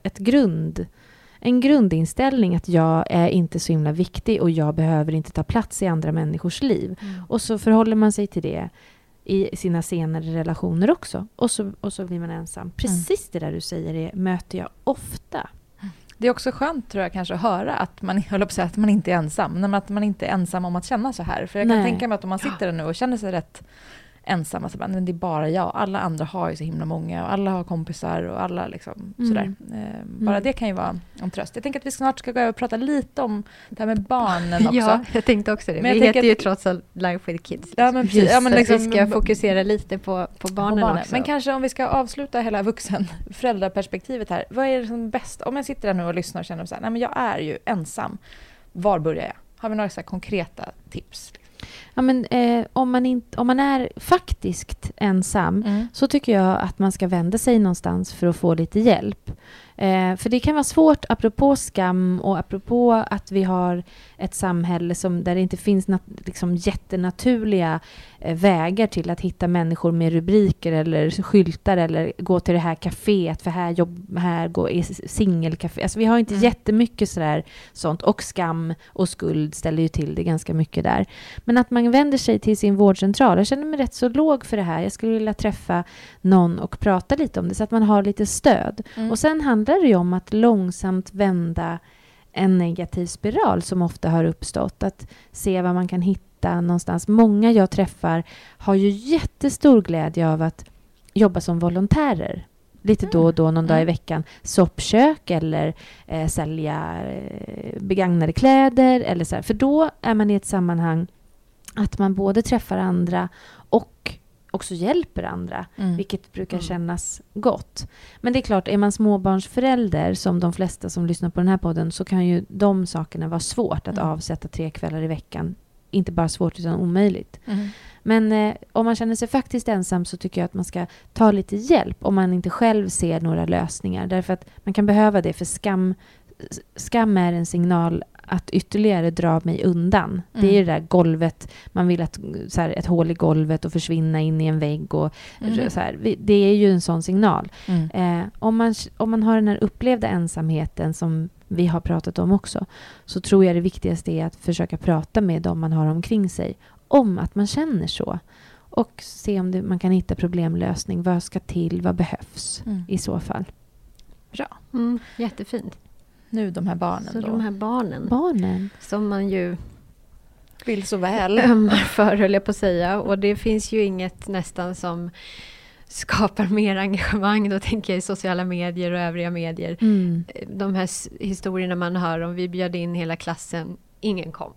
en grundinställning att jag är inte så himla viktig och jag behöver inte ta plats i andra människors liv. Och så förhåller man sig till det i sina senare relationer också. Och så blir man ensam. Precis det där du säger möter jag ofta. Det är också skönt tror jag kanske att höra att man inte är ensam. Men att man inte är ensam om att känna så här. För jag kan tänka mig att om man sitter där nu och känner sig rätt ensam, alltså, men det är bara jag. Alla andra har ju så himla många och alla har kompisar och alla liksom sådär. Bara det kan ju vara en tröst. Jag tänker att vi snart ska gå över och prata lite om det här med barnen också. Ja, jag tänkte också det. Men vi heter ju trots allt Life with Kids. Ja, men precis. Ja, men liksom, vi ska fokusera lite på barnen också. Men kanske om vi ska avsluta hela föräldraperspektivet här. Vad är det som bäst? Om jag sitter där nu och lyssnar och känner så här, nej men jag är ju ensam. Var börjar jag? Har vi några så här konkreta tips? Ja, men, om man är faktiskt ensam så tycker jag att man ska vända sig någonstans för att få lite hjälp. För det kan vara svårt apropå skam och apropå att vi har ett samhälle där det inte finns liksom jättenaturliga vägar till att hitta människor med rubriker eller skyltar eller gå till det här kaféet för här går singelkafé. Alltså vi har inte jättemycket sånt och skam och skuld ställer ju till det ganska mycket där. Men att man vänder sig till sin vårdcentral. Jag känner mig rätt så låg för det här. Jag skulle vilja träffa någon och prata lite om det så att man har lite stöd. Och sen handlar det ju om att långsamt vända en negativ spiral som ofta har uppstått. Att se vad man kan hitta någonstans. Många jag träffar har ju jättestor glädje av att jobba som volontärer. Lite då och då, någon dag i veckan. Soppkök eller sälja begagnade kläder. Eller så här. För då är man i ett sammanhang att man både träffar andra och också hjälper andra, vilket brukar kännas gott. Men det är klart, är man småbarnsförälder som de flesta som lyssnar på den här podden så kan ju de sakerna vara svårt att avsätta 3 kvällar i veckan. Inte bara svårt utan omöjligt. Men om man känner sig faktiskt ensam så tycker jag att man ska ta lite hjälp om man inte själv ser några lösningar. Därför att man kan behöva det för skam är en signal att ytterligare dra mig undan. Det är ju det där golvet. Man vill att så här, ett hål i golvet och försvinna in i en vägg. Och, så här, det är ju en sån signal. Om man har den här upplevda ensamheten som vi har pratat om också, så tror jag det viktigaste är att försöka prata med dem man har omkring sig om att man känner så. Och se om man kan hitta problemlösning. Vad ska till? Vad behövs i så fall? Bra. Jättefint. Nu de här barnen så då. De här barnen. Som man ju vill så väl. Ömmar för, höll jag på att säga. Och det finns ju inget nästan som skapar mer engagemang. Då tänker jag i sociala medier och övriga medier. De här historierna man hör om vi bjöd in hela klassen. Ingen kom.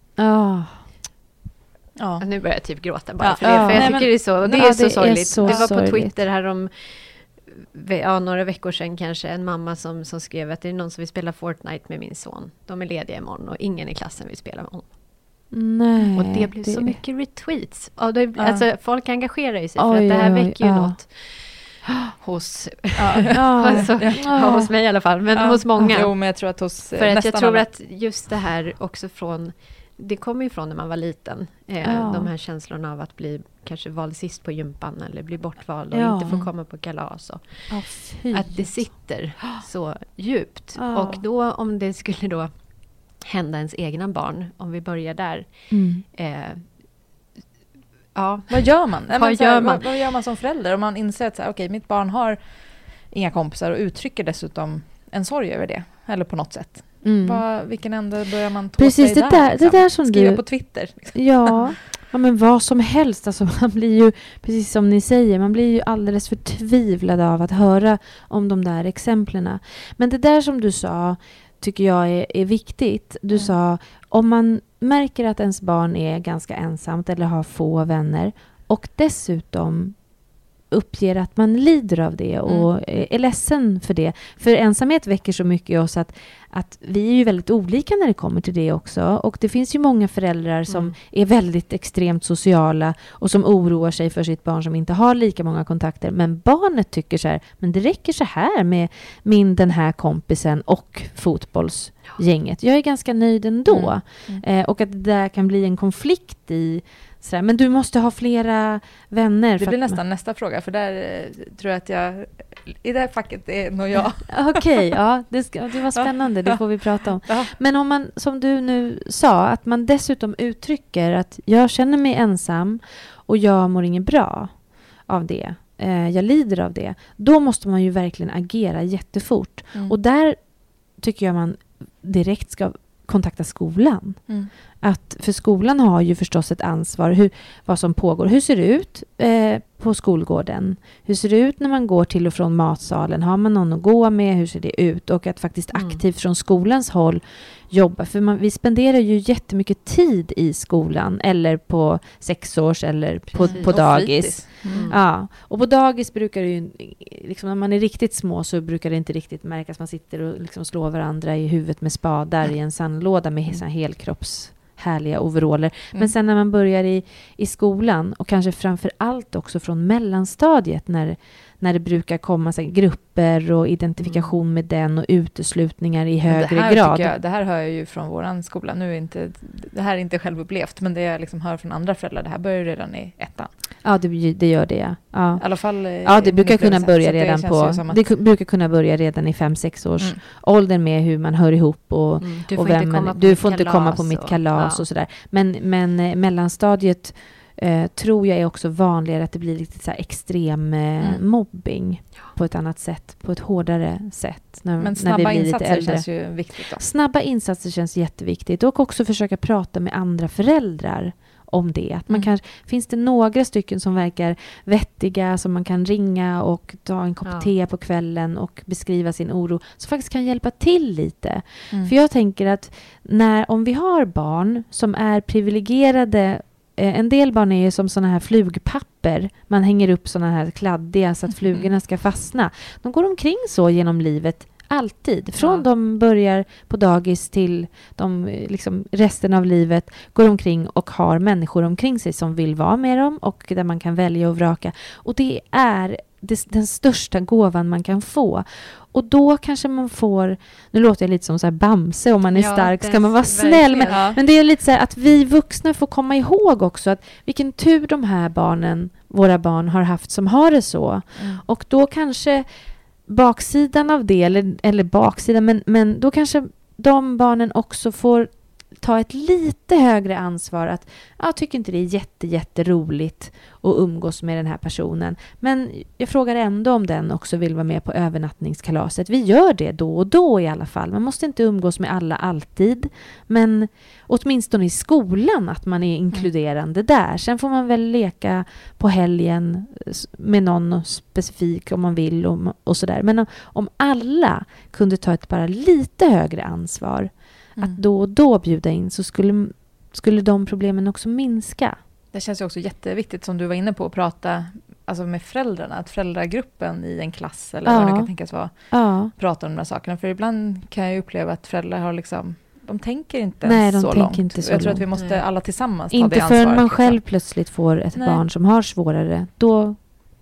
Nu börjar jag typ gråta bara för det. För jag tycker det är så. Det är så sorgligt. Det var på Twitter här om några veckor sedan kanske en mamma som skrev att det är någon som vill spela Fortnite med min son. De är lediga imorgon och ingen i klassen vill spela med honom. Nej, och det blev så mycket retweets. Alltså, folk engagerar ju sig för att det här väcker ju något hos hos mig i alla fall, men hos många. Jo, men jag tror att hos för att jag tror att just det här också från det kommer ju från när man var liten. De här känslorna av att bli kanske vald sist på gympan eller bli bortvald och inte få komma på kalas. Och att det sitter så djupt. Och då, om det skulle då hända ens egna barn, om vi börjar där. Vad gör man? Vad gör man som förälder om man inser att okej, mitt barn har inga kompisar och uttrycker dessutom en sorg över det, eller på något sätt. Vilken ände börjar man tåta precis, i där? Det där som skriva du på Twitter. Liksom. Ja, men vad som helst. Alltså, man blir ju, precis som ni säger, man blir ju alldeles förtvivlad av att höra om de där exemplen. Men det där som du sa tycker jag är viktigt. Du sa, om man märker att ens barn är ganska ensamt eller har få vänner och dessutom uppger att man lider av det och är ledsen för det. För ensamhet väcker så mycket i oss att vi är ju väldigt olika när det kommer till det också. Och det finns ju många föräldrar som är väldigt extremt sociala och som oroar sig för sitt barn som inte har lika många kontakter. Men barnet tycker så här, men det räcker så här med den här kompisen och fotbollsgänget. Jag är ganska nöjd ändå. Och att det där kan bli en konflikt i sådär, men du måste ha flera vänner. Det blir nästan nästa fråga, för där tror jag att jag i det här facket är nog jag. Okej, det var spännande, det får vi prata om. Men om man, som du nu sa, att man dessutom uttrycker att jag känner mig ensam och jag mår inget bra av det. Jag lider av det. Då måste man ju verkligen agera jättefort. Och där tycker jag man direkt ska kontakta skolan. För skolan har ju förstås ett ansvar vad som pågår. Hur ser det ut på skolgården? Hur ser det ut när man går till och från matsalen? Har man någon att gå med? Hur ser det ut? Och att faktiskt aktivt från skolans håll jobba. För vi spenderar ju jättemycket tid i skolan. Eller på 6-års eller på dagis. Ja, och på dagis brukar det ju, liksom, när man är riktigt små så brukar det inte riktigt märkas. Man sitter och liksom slår varandra i huvudet med spadar i en sandlåda med helkropps härliga overaller. Men sen när man börjar i skolan och kanske framför allt också från mellanstadiet när det brukar komma så här, grupper och identifikation med den och uteslutningar i högre grad. Det här hör jag ju från våran skola. Det här är inte självupplevt, men det jag liksom hör från andra föräldrar, det här börjar redan i 1:an. Ja, det gör det. Ja. I alla fall det brukar kunna börja redan det brukar kunna börja redan i 5-6 års ålder med hur man hör ihop och du får inte komma på mitt kalas och sådär. Men mellanstadiet tror jag är också vanligare att det blir lite så här extrem mobbing på ett annat sätt, på ett hårdare sätt. Men snabba insatser känns ju viktigt då. Snabba insatser känns jätteviktigt och också försöka prata med andra föräldrar om det. Att man finns det några stycken som verkar vettiga som man kan ringa och ta en kopp te på kvällen och beskriva sin oro som faktiskt kan hjälpa till lite. För jag tänker att om vi har barn som är privilegierade, en del barn är ju som såna här flugpapper. Man hänger upp såna här kladdiga så att flugorna ska fastna. De går omkring så genom livet alltid. Från de börjar på dagis till de liksom resten av livet går omkring och har människor omkring sig som vill vara med dem och där man kan välja och vraka. Och det är den största gåvan man kan få. Och då kanske man får, nu låter jag lite som så här Bamse, om man är stark ska man vara snäll. Men det är lite så här att vi vuxna får komma ihåg också att vilken tur de här barnen, våra barn har haft som har det så. Och då kanske baksidan av det, eller baksidan, men då kanske de barnen också får ta ett lite högre ansvar att jag tycker inte det är jätteroligt att umgås med den här personen. Men jag frågar ändå om den också vill vara med på övernattningskalaset. Vi gör det då och då i alla fall. Man måste inte umgås med alla alltid. Men åtminstone i skolan att man är inkluderande där. Sen får man väl leka på helgen med någon specifik om man vill och sådär. Men om alla kunde ta ett bara lite högre ansvar att då och då bjuda in så skulle de problemen också minska. Det känns ju också jätteviktigt som du var inne på att prata alltså med föräldrarna, att föräldragruppen i en klass eller vad det kan tänkas vara pratar om de här sakerna. För ibland kan jag uppleva att föräldrar har liksom, de tänker inte så långt. Inte så jag tror att vi måste alla tillsammans ta det ansvaret. Inte förrän man själv plötsligt får ett barn som har svårare, då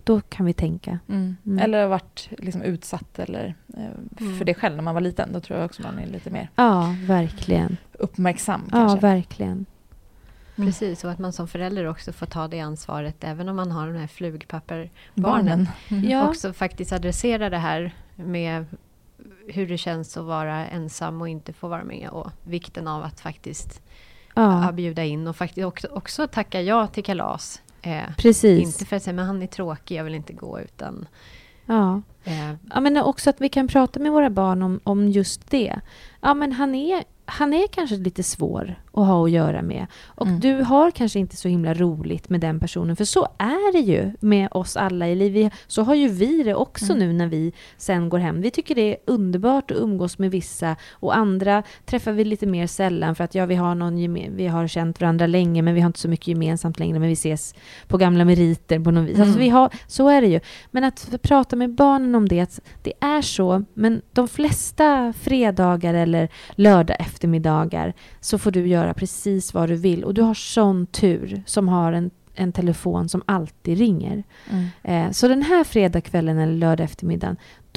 då kan vi tänka. Eller varit liksom utsatt eller för det själv när man var liten. Då tror jag också man är lite mer verkligen uppmärksam. Kanske. Ja, verkligen. Precis, och att man som förälder också får ta det ansvaret även om man har de här flugpapperbarnen. Också faktiskt adressera det här med hur det känns att vara ensam och inte få vara med, och vikten av att faktiskt bjuda in och faktiskt också tacka ja till kalas. Precis. Inte för att säga, men han är tråkig, jag vill inte gå, utan... Ja, men också att vi kan prata med våra barn om just det. Ja, men han är kanske lite svår att ha att göra med. Och du har kanske inte så himla roligt med den personen. För så är det ju med oss alla i livet. Så har ju vi det också nu när vi sen går hem. Vi tycker det är underbart att umgås med vissa. Och andra träffar vi lite mer sällan. För att vi har känt varandra länge, men vi har inte så mycket gemensamt längre. Men vi ses på gamla meriter på något vis. Alltså så är det ju. Men att prata med barnen om det, att det är så. Men de flesta fredagar eller lördag eftermiddagar så får du göra precis vad du vill. Och du har sån tur som har en telefon som alltid ringer. Så den här fredagskvällen eller lördag eftermiddagen,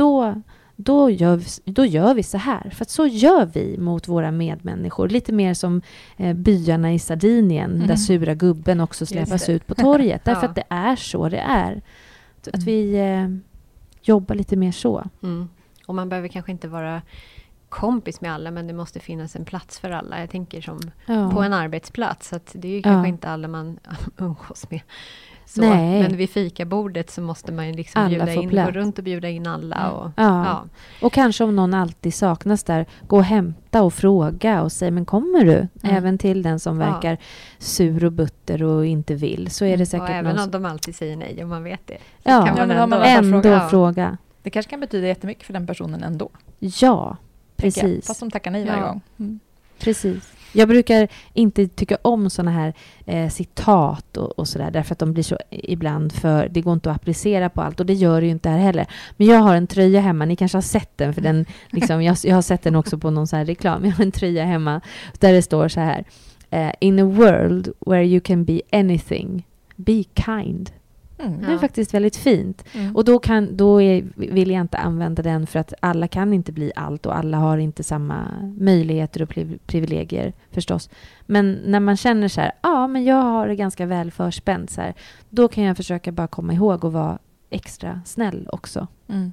då gör vi så här. För att så gör vi mot våra medmänniskor. Lite mer som byarna i Sardinien där sura gubben också släpas ut på torget. Därför att det är så det är. Att vi jobbar lite mer så. Och man behöver kanske inte vara kompis med alla, men det måste finnas en plats för alla. Jag tänker som på en arbetsplats, att det är ju kanske inte alla man umgås med. Så, men vid fikabordet så måste man ju liksom gå runt och bjuda in alla. Och, och kanske om någon alltid saknas där, gå och hämta och fråga och säga, men kommer du? Även till den som verkar sur och butter och inte vill. Så är det säkert och även om de alltid säger nej, om man vet det. Så kan man ändå fråga. Det kanske kan betyda jättemycket för den personen ändå. Ja, precis. Fast de tackar nej varje gång. Precis. Jag brukar inte tycka om såna här citat och sådär, därför att de blir så ibland det går inte att applicera på allt, och det gör det ju inte här heller. Men jag har en tröja hemma, ni kanske har sett den, för den liksom, jag har sett den också på någon så här reklam. Jag har en tröja hemma där det står så här: in a world where you can be anything, be kind. Det är faktiskt väldigt fint. Och vill jag inte använda den, för att alla kan inte bli allt och alla har inte samma möjligheter och privilegier förstås. Men när man känner så här, men jag har det ganska väl förspänt så här, då kan jag försöka bara komma ihåg och vara extra snäll också.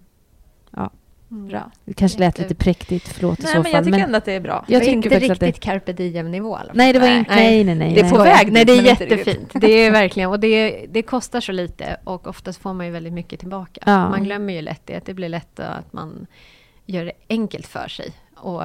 Bra. Det kanske lät lite präktigt, förlåt. Nej, men jag tycker ändå att det är bra. Jag tycker inte riktigt carpe diem-nivå. Nej, det var inte. Nej. Det är på väg. Nej, det är jättefint. Det är verkligen, och det kostar så lite, och oftast får man ju väldigt mycket tillbaka. Man glömmer ju lätt det, att det blir lätt att man gör det enkelt för sig och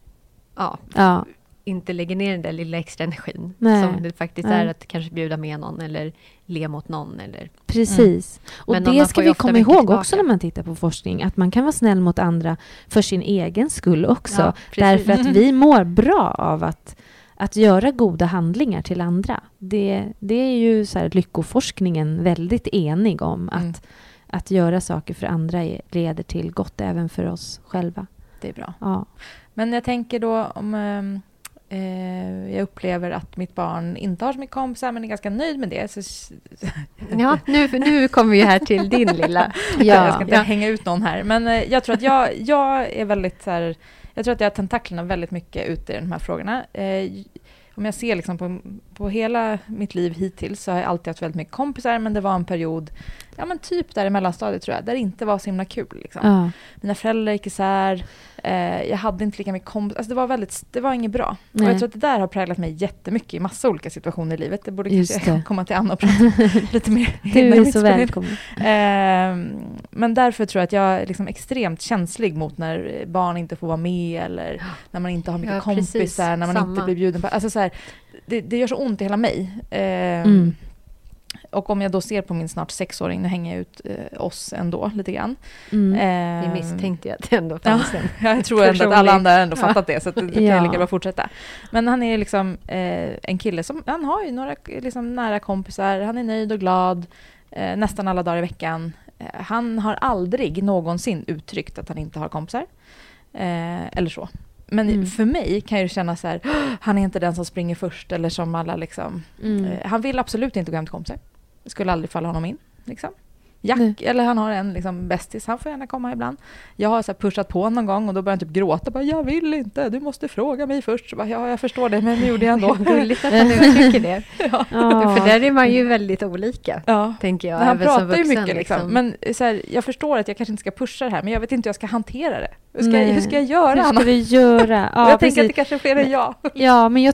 inte lägger ner den där lilla extra energin som det faktiskt är att kanske bjuda med någon eller le mot någon. Eller. Precis. Och det ska vi komma ihåg också när man tittar på forskning, att man kan vara snäll mot andra för sin egen skull också. Därför att vi mår bra av att göra goda handlingar till andra. Det är ju så här, lyckoforskningen väldigt enig om, att göra saker för andra leder till gott även för oss själva. Det är bra. Ja. Men jag tänker då om jag upplever att mitt barn inte har så mycket kompisar, men är ganska nöjd med det. Så... Ja, nu kommer vi här till din lilla... Jag ska inte hänga ut någon här. Men jag tror att jag är väldigt så här... Jag tror att jag har tentaklerna väldigt mycket ute i de här frågorna. Om jag ser liksom på hela mitt liv hittills, så har jag alltid haft väldigt mycket kompisar, men det var en period, typ där i mellanstadiet tror jag, där det inte var så himla kul. Liksom. Mina föräldrar gick isär, jag hade inte lika mycket kompisar, alltså det var inget bra. Och jag tror att det där har präglat mig jättemycket i massa olika situationer i livet. Det borde kanske komma till Anna och prata lite mer. Du är så välkommen. Men därför tror jag att jag är liksom extremt känslig mot när barn inte får vara med, eller när man inte har mycket kompisar, när man inte blir bjuden på. Alltså så här, det gör så ont i hela mig. Och om jag då ser på min snart 6-åring, nu hänger jag ut oss ändå lite grann. Det misstänkte jag att det ändå fanns en. Jag tror ändå att alla andra har ändå fattat det, så att det kan jag lika bra fortsätta. Men han är liksom en kille som, han har ju några liksom nära kompisar, han är nöjd och glad nästan alla dagar i veckan. Han har aldrig någonsin uttryckt att han inte har kompisar. Eller så. Men för mig kan jag känna så här, han är inte den som springer först, eller som alla liksom. Han vill absolut inte gå hem till kompisar. Det skulle aldrig falla honom in liksom. Jack, eller han har en liksom bästis, han får gärna komma ibland. Jag har så här pushat på någon gång och då börjar han typ gråta. Bara, jag vill inte, du måste fråga mig först. Så bara, ja, jag förstår det, men det gjorde jag ändå. Gulligt att han tycker det. Ja. För där är man ju väldigt olika, tänker jag. Men han även som pratar ju vuxen, mycket liksom. Men så här, jag förstår att jag kanske inte ska pusha det här, men jag vet inte hur jag ska hantera det. Hur ska jag göra? Hur ska du göra? Ja, jag tänker att det kanske är fler än jag. Ja, men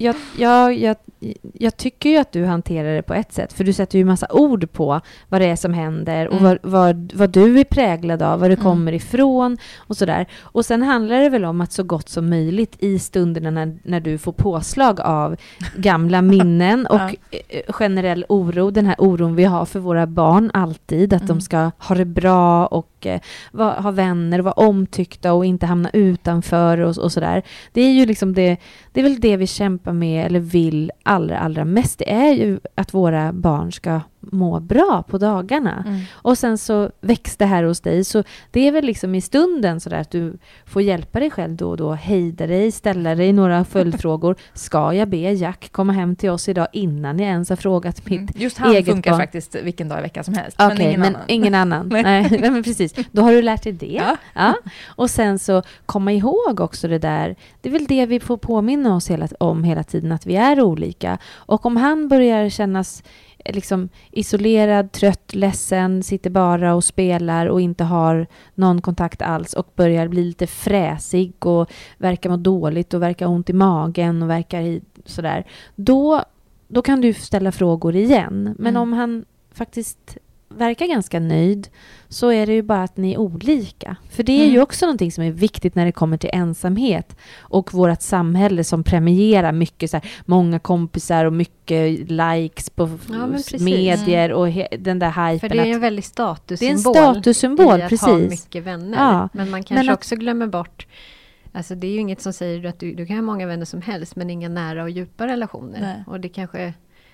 jag tycker ju att du hanterar det på ett sätt. För du sätter ju massa ord på vad det är som händer och vad du är präglad av, var du kommer ifrån och sådär. Och sen handlar det väl om att så gott som möjligt i stunderna när du får påslag av gamla minnen och generell oro, den här oron vi har för våra barn alltid, att de ska ha det bra och ha vänner och vara omtyckta och inte hamna utanför och sådär. Det är ju liksom det är väl det vi kämpar med eller vill allra mest. Det är ju att våra barn ska må bra på dagarna. Och sen så växte det här hos dig, så det är väl liksom i stunden så där att du får hjälpa dig själv då och då, hejda dig, ställa dig några följdfrågor. Ska jag be Jack komma hem till oss idag innan jag ens har frågat mitt just han eget funkar barn? Faktiskt vilken dag i veckan som helst. Okej, men ingen annan. Nej, men precis. Då har du lärt dig det. Ja. Och sen så komma ihåg också det där. Det är väl det vi får påminna oss hela tiden, att vi är olika. Och om han börjar kännas liksom isolerad, trött, ledsen, sitter bara och spelar och inte har någon kontakt alls och börjar bli lite fräsig och verkar må dåligt och verkar ont i magen och verkar sådär, då kan du ställa frågor igen. Men om han faktiskt verkar ganska nöjd, så är det ju bara att ni är olika. För det är ju också någonting som är viktigt när det kommer till ensamhet och vårt samhälle som premierar mycket så här, många kompisar och mycket likes på medier och den där hypen. För det är en väldigt statussymbol. Det är en statussymbol, i att precis. ha mycket vänner. Ja. Men man kanske också glömmer bort, alltså det är ju inget som säger att du kan ha många vänner som helst, men inga nära och djupa relationer. Nej. Och det kanske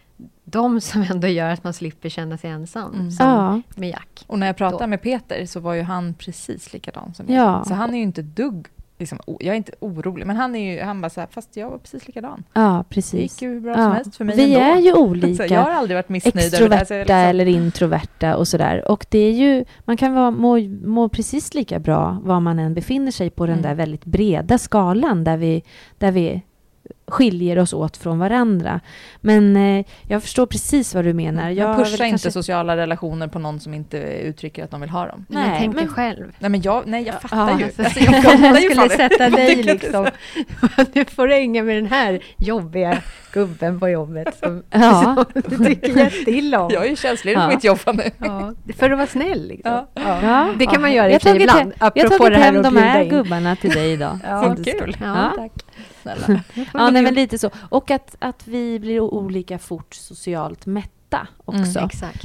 de som ändå gör att man slipper känna sig ensam, som med Jack. Och när jag pratade med Peter så var ju han precis likadan som jag. Så han är ju inte dugg, liksom, jag är inte orolig, men han bara så här, fast jag var precis likadan. Ja, precis. Det gick ju bra som helst för mig vi ändå. är ju olika. Så jag har aldrig varit missnöjd extroverta över det. Eller introverta och sådär. Och det är ju, man kan må precis lika bra var man än befinner sig på den där väldigt breda skalan där vi skiljer oss åt från varandra. Men jag förstår precis vad du menar. Jag pushar inte sociala relationer på någon som inte uttrycker att de vill ha dem. Nej, men tänk dig själv. Nej, jag fattar ju. Alltså, jag skulle sätta dig liksom. Du får hänga med den här jobbiga gubben på jobbet som du tycker jätteilla om. Jag är ju känslig på mitt jobb nu. För att vara snäll liksom. Det kan man göra i sig ibland. Jag har tagit hem de här gubbarna till dig idag. Kul. Tack. Nej, men lite så. Och att vi blir olika fort socialt mätta också. Exakt.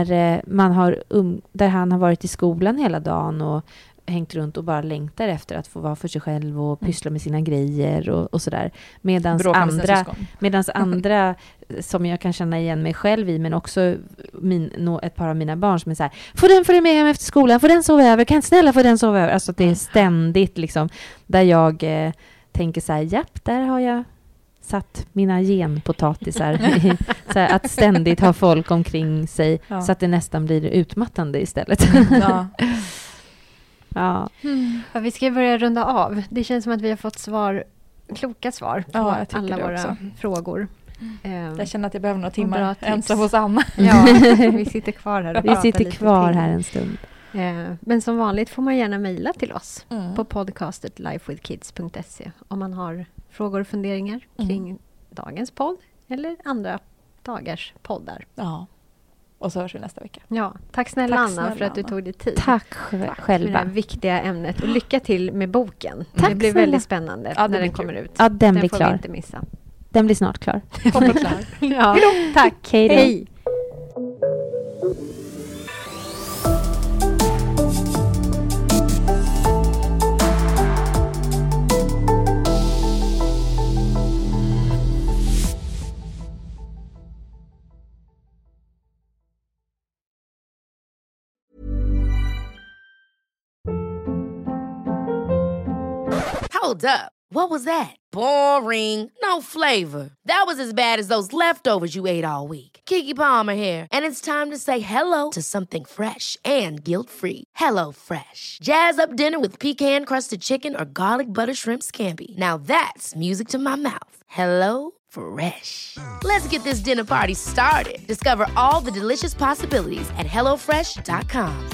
Där han har varit i skolan hela dagen och hängt runt och bara längtar efter att få vara för sig själv och pyssla med sina grejer och sådär. Medans andra som jag kan känna igen mig själv i, men också ett par av mina barn som är så här, får den följa med hem efter skolan, får den sova över, kan snälla få den sova över. Alltså det är ständigt liksom, där jag tänker så här, japp, där har jag satt mina genpotatisar så här, att ständigt ha folk omkring sig så att det nästan blir utmattande istället. Ja, vi ska börja runda av. Det känns som att vi har fått kloka svar på alla våra frågor. Jag känner att jag behöver några timmar ensam hos Anna. Ja, vi sitter kvar här och vi sitter kvar här en stund. Men som vanligt får man gärna mejla till oss på podcastet lifewithkids.se om man har frågor och funderingar kring dagens podd eller andra dagars poddar. Ja. Och så hörs vi nästa vecka. Ja, tack snälla Anna för att du tog dig tid. Tack själva. För det här viktiga ämnet. Och lycka till med boken. Tack det blir snälla. väldigt spännande när den kommer ut. Ja, den blir får klar. vi inte missa. Den blir snart klar. Ja, tack. Hej. Hold up. What was that? Boring. No flavor. That was as bad as those leftovers you ate all week. Keke Palmer here, and it's time to say hello to something fresh and guilt-free. Hello Fresh. Jazz up dinner with pecan-crusted chicken or garlic butter shrimp scampi. Now that's music to my mouth. Hello Fresh. Let's get this dinner party started. Discover all the delicious possibilities at hellofresh.com.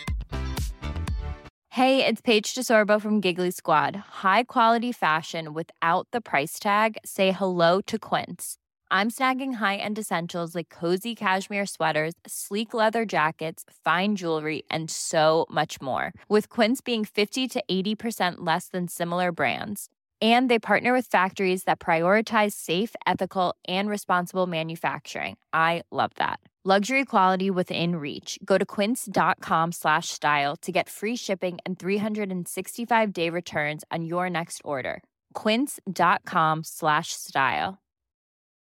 Hey, it's Paige DeSorbo from Giggly Squad. High quality fashion without the price tag. Say hello to Quince. I'm snagging high-end essentials like cozy cashmere sweaters, sleek leather jackets, fine jewelry, and so much more. With Quince being 50 to 80% less than similar brands. And they partner with factories that prioritize safe, ethical, and responsible manufacturing. I love that. Luxury quality within reach. Go to quince.com/style to get free shipping and 365-day returns on your next order. Quince.com/style.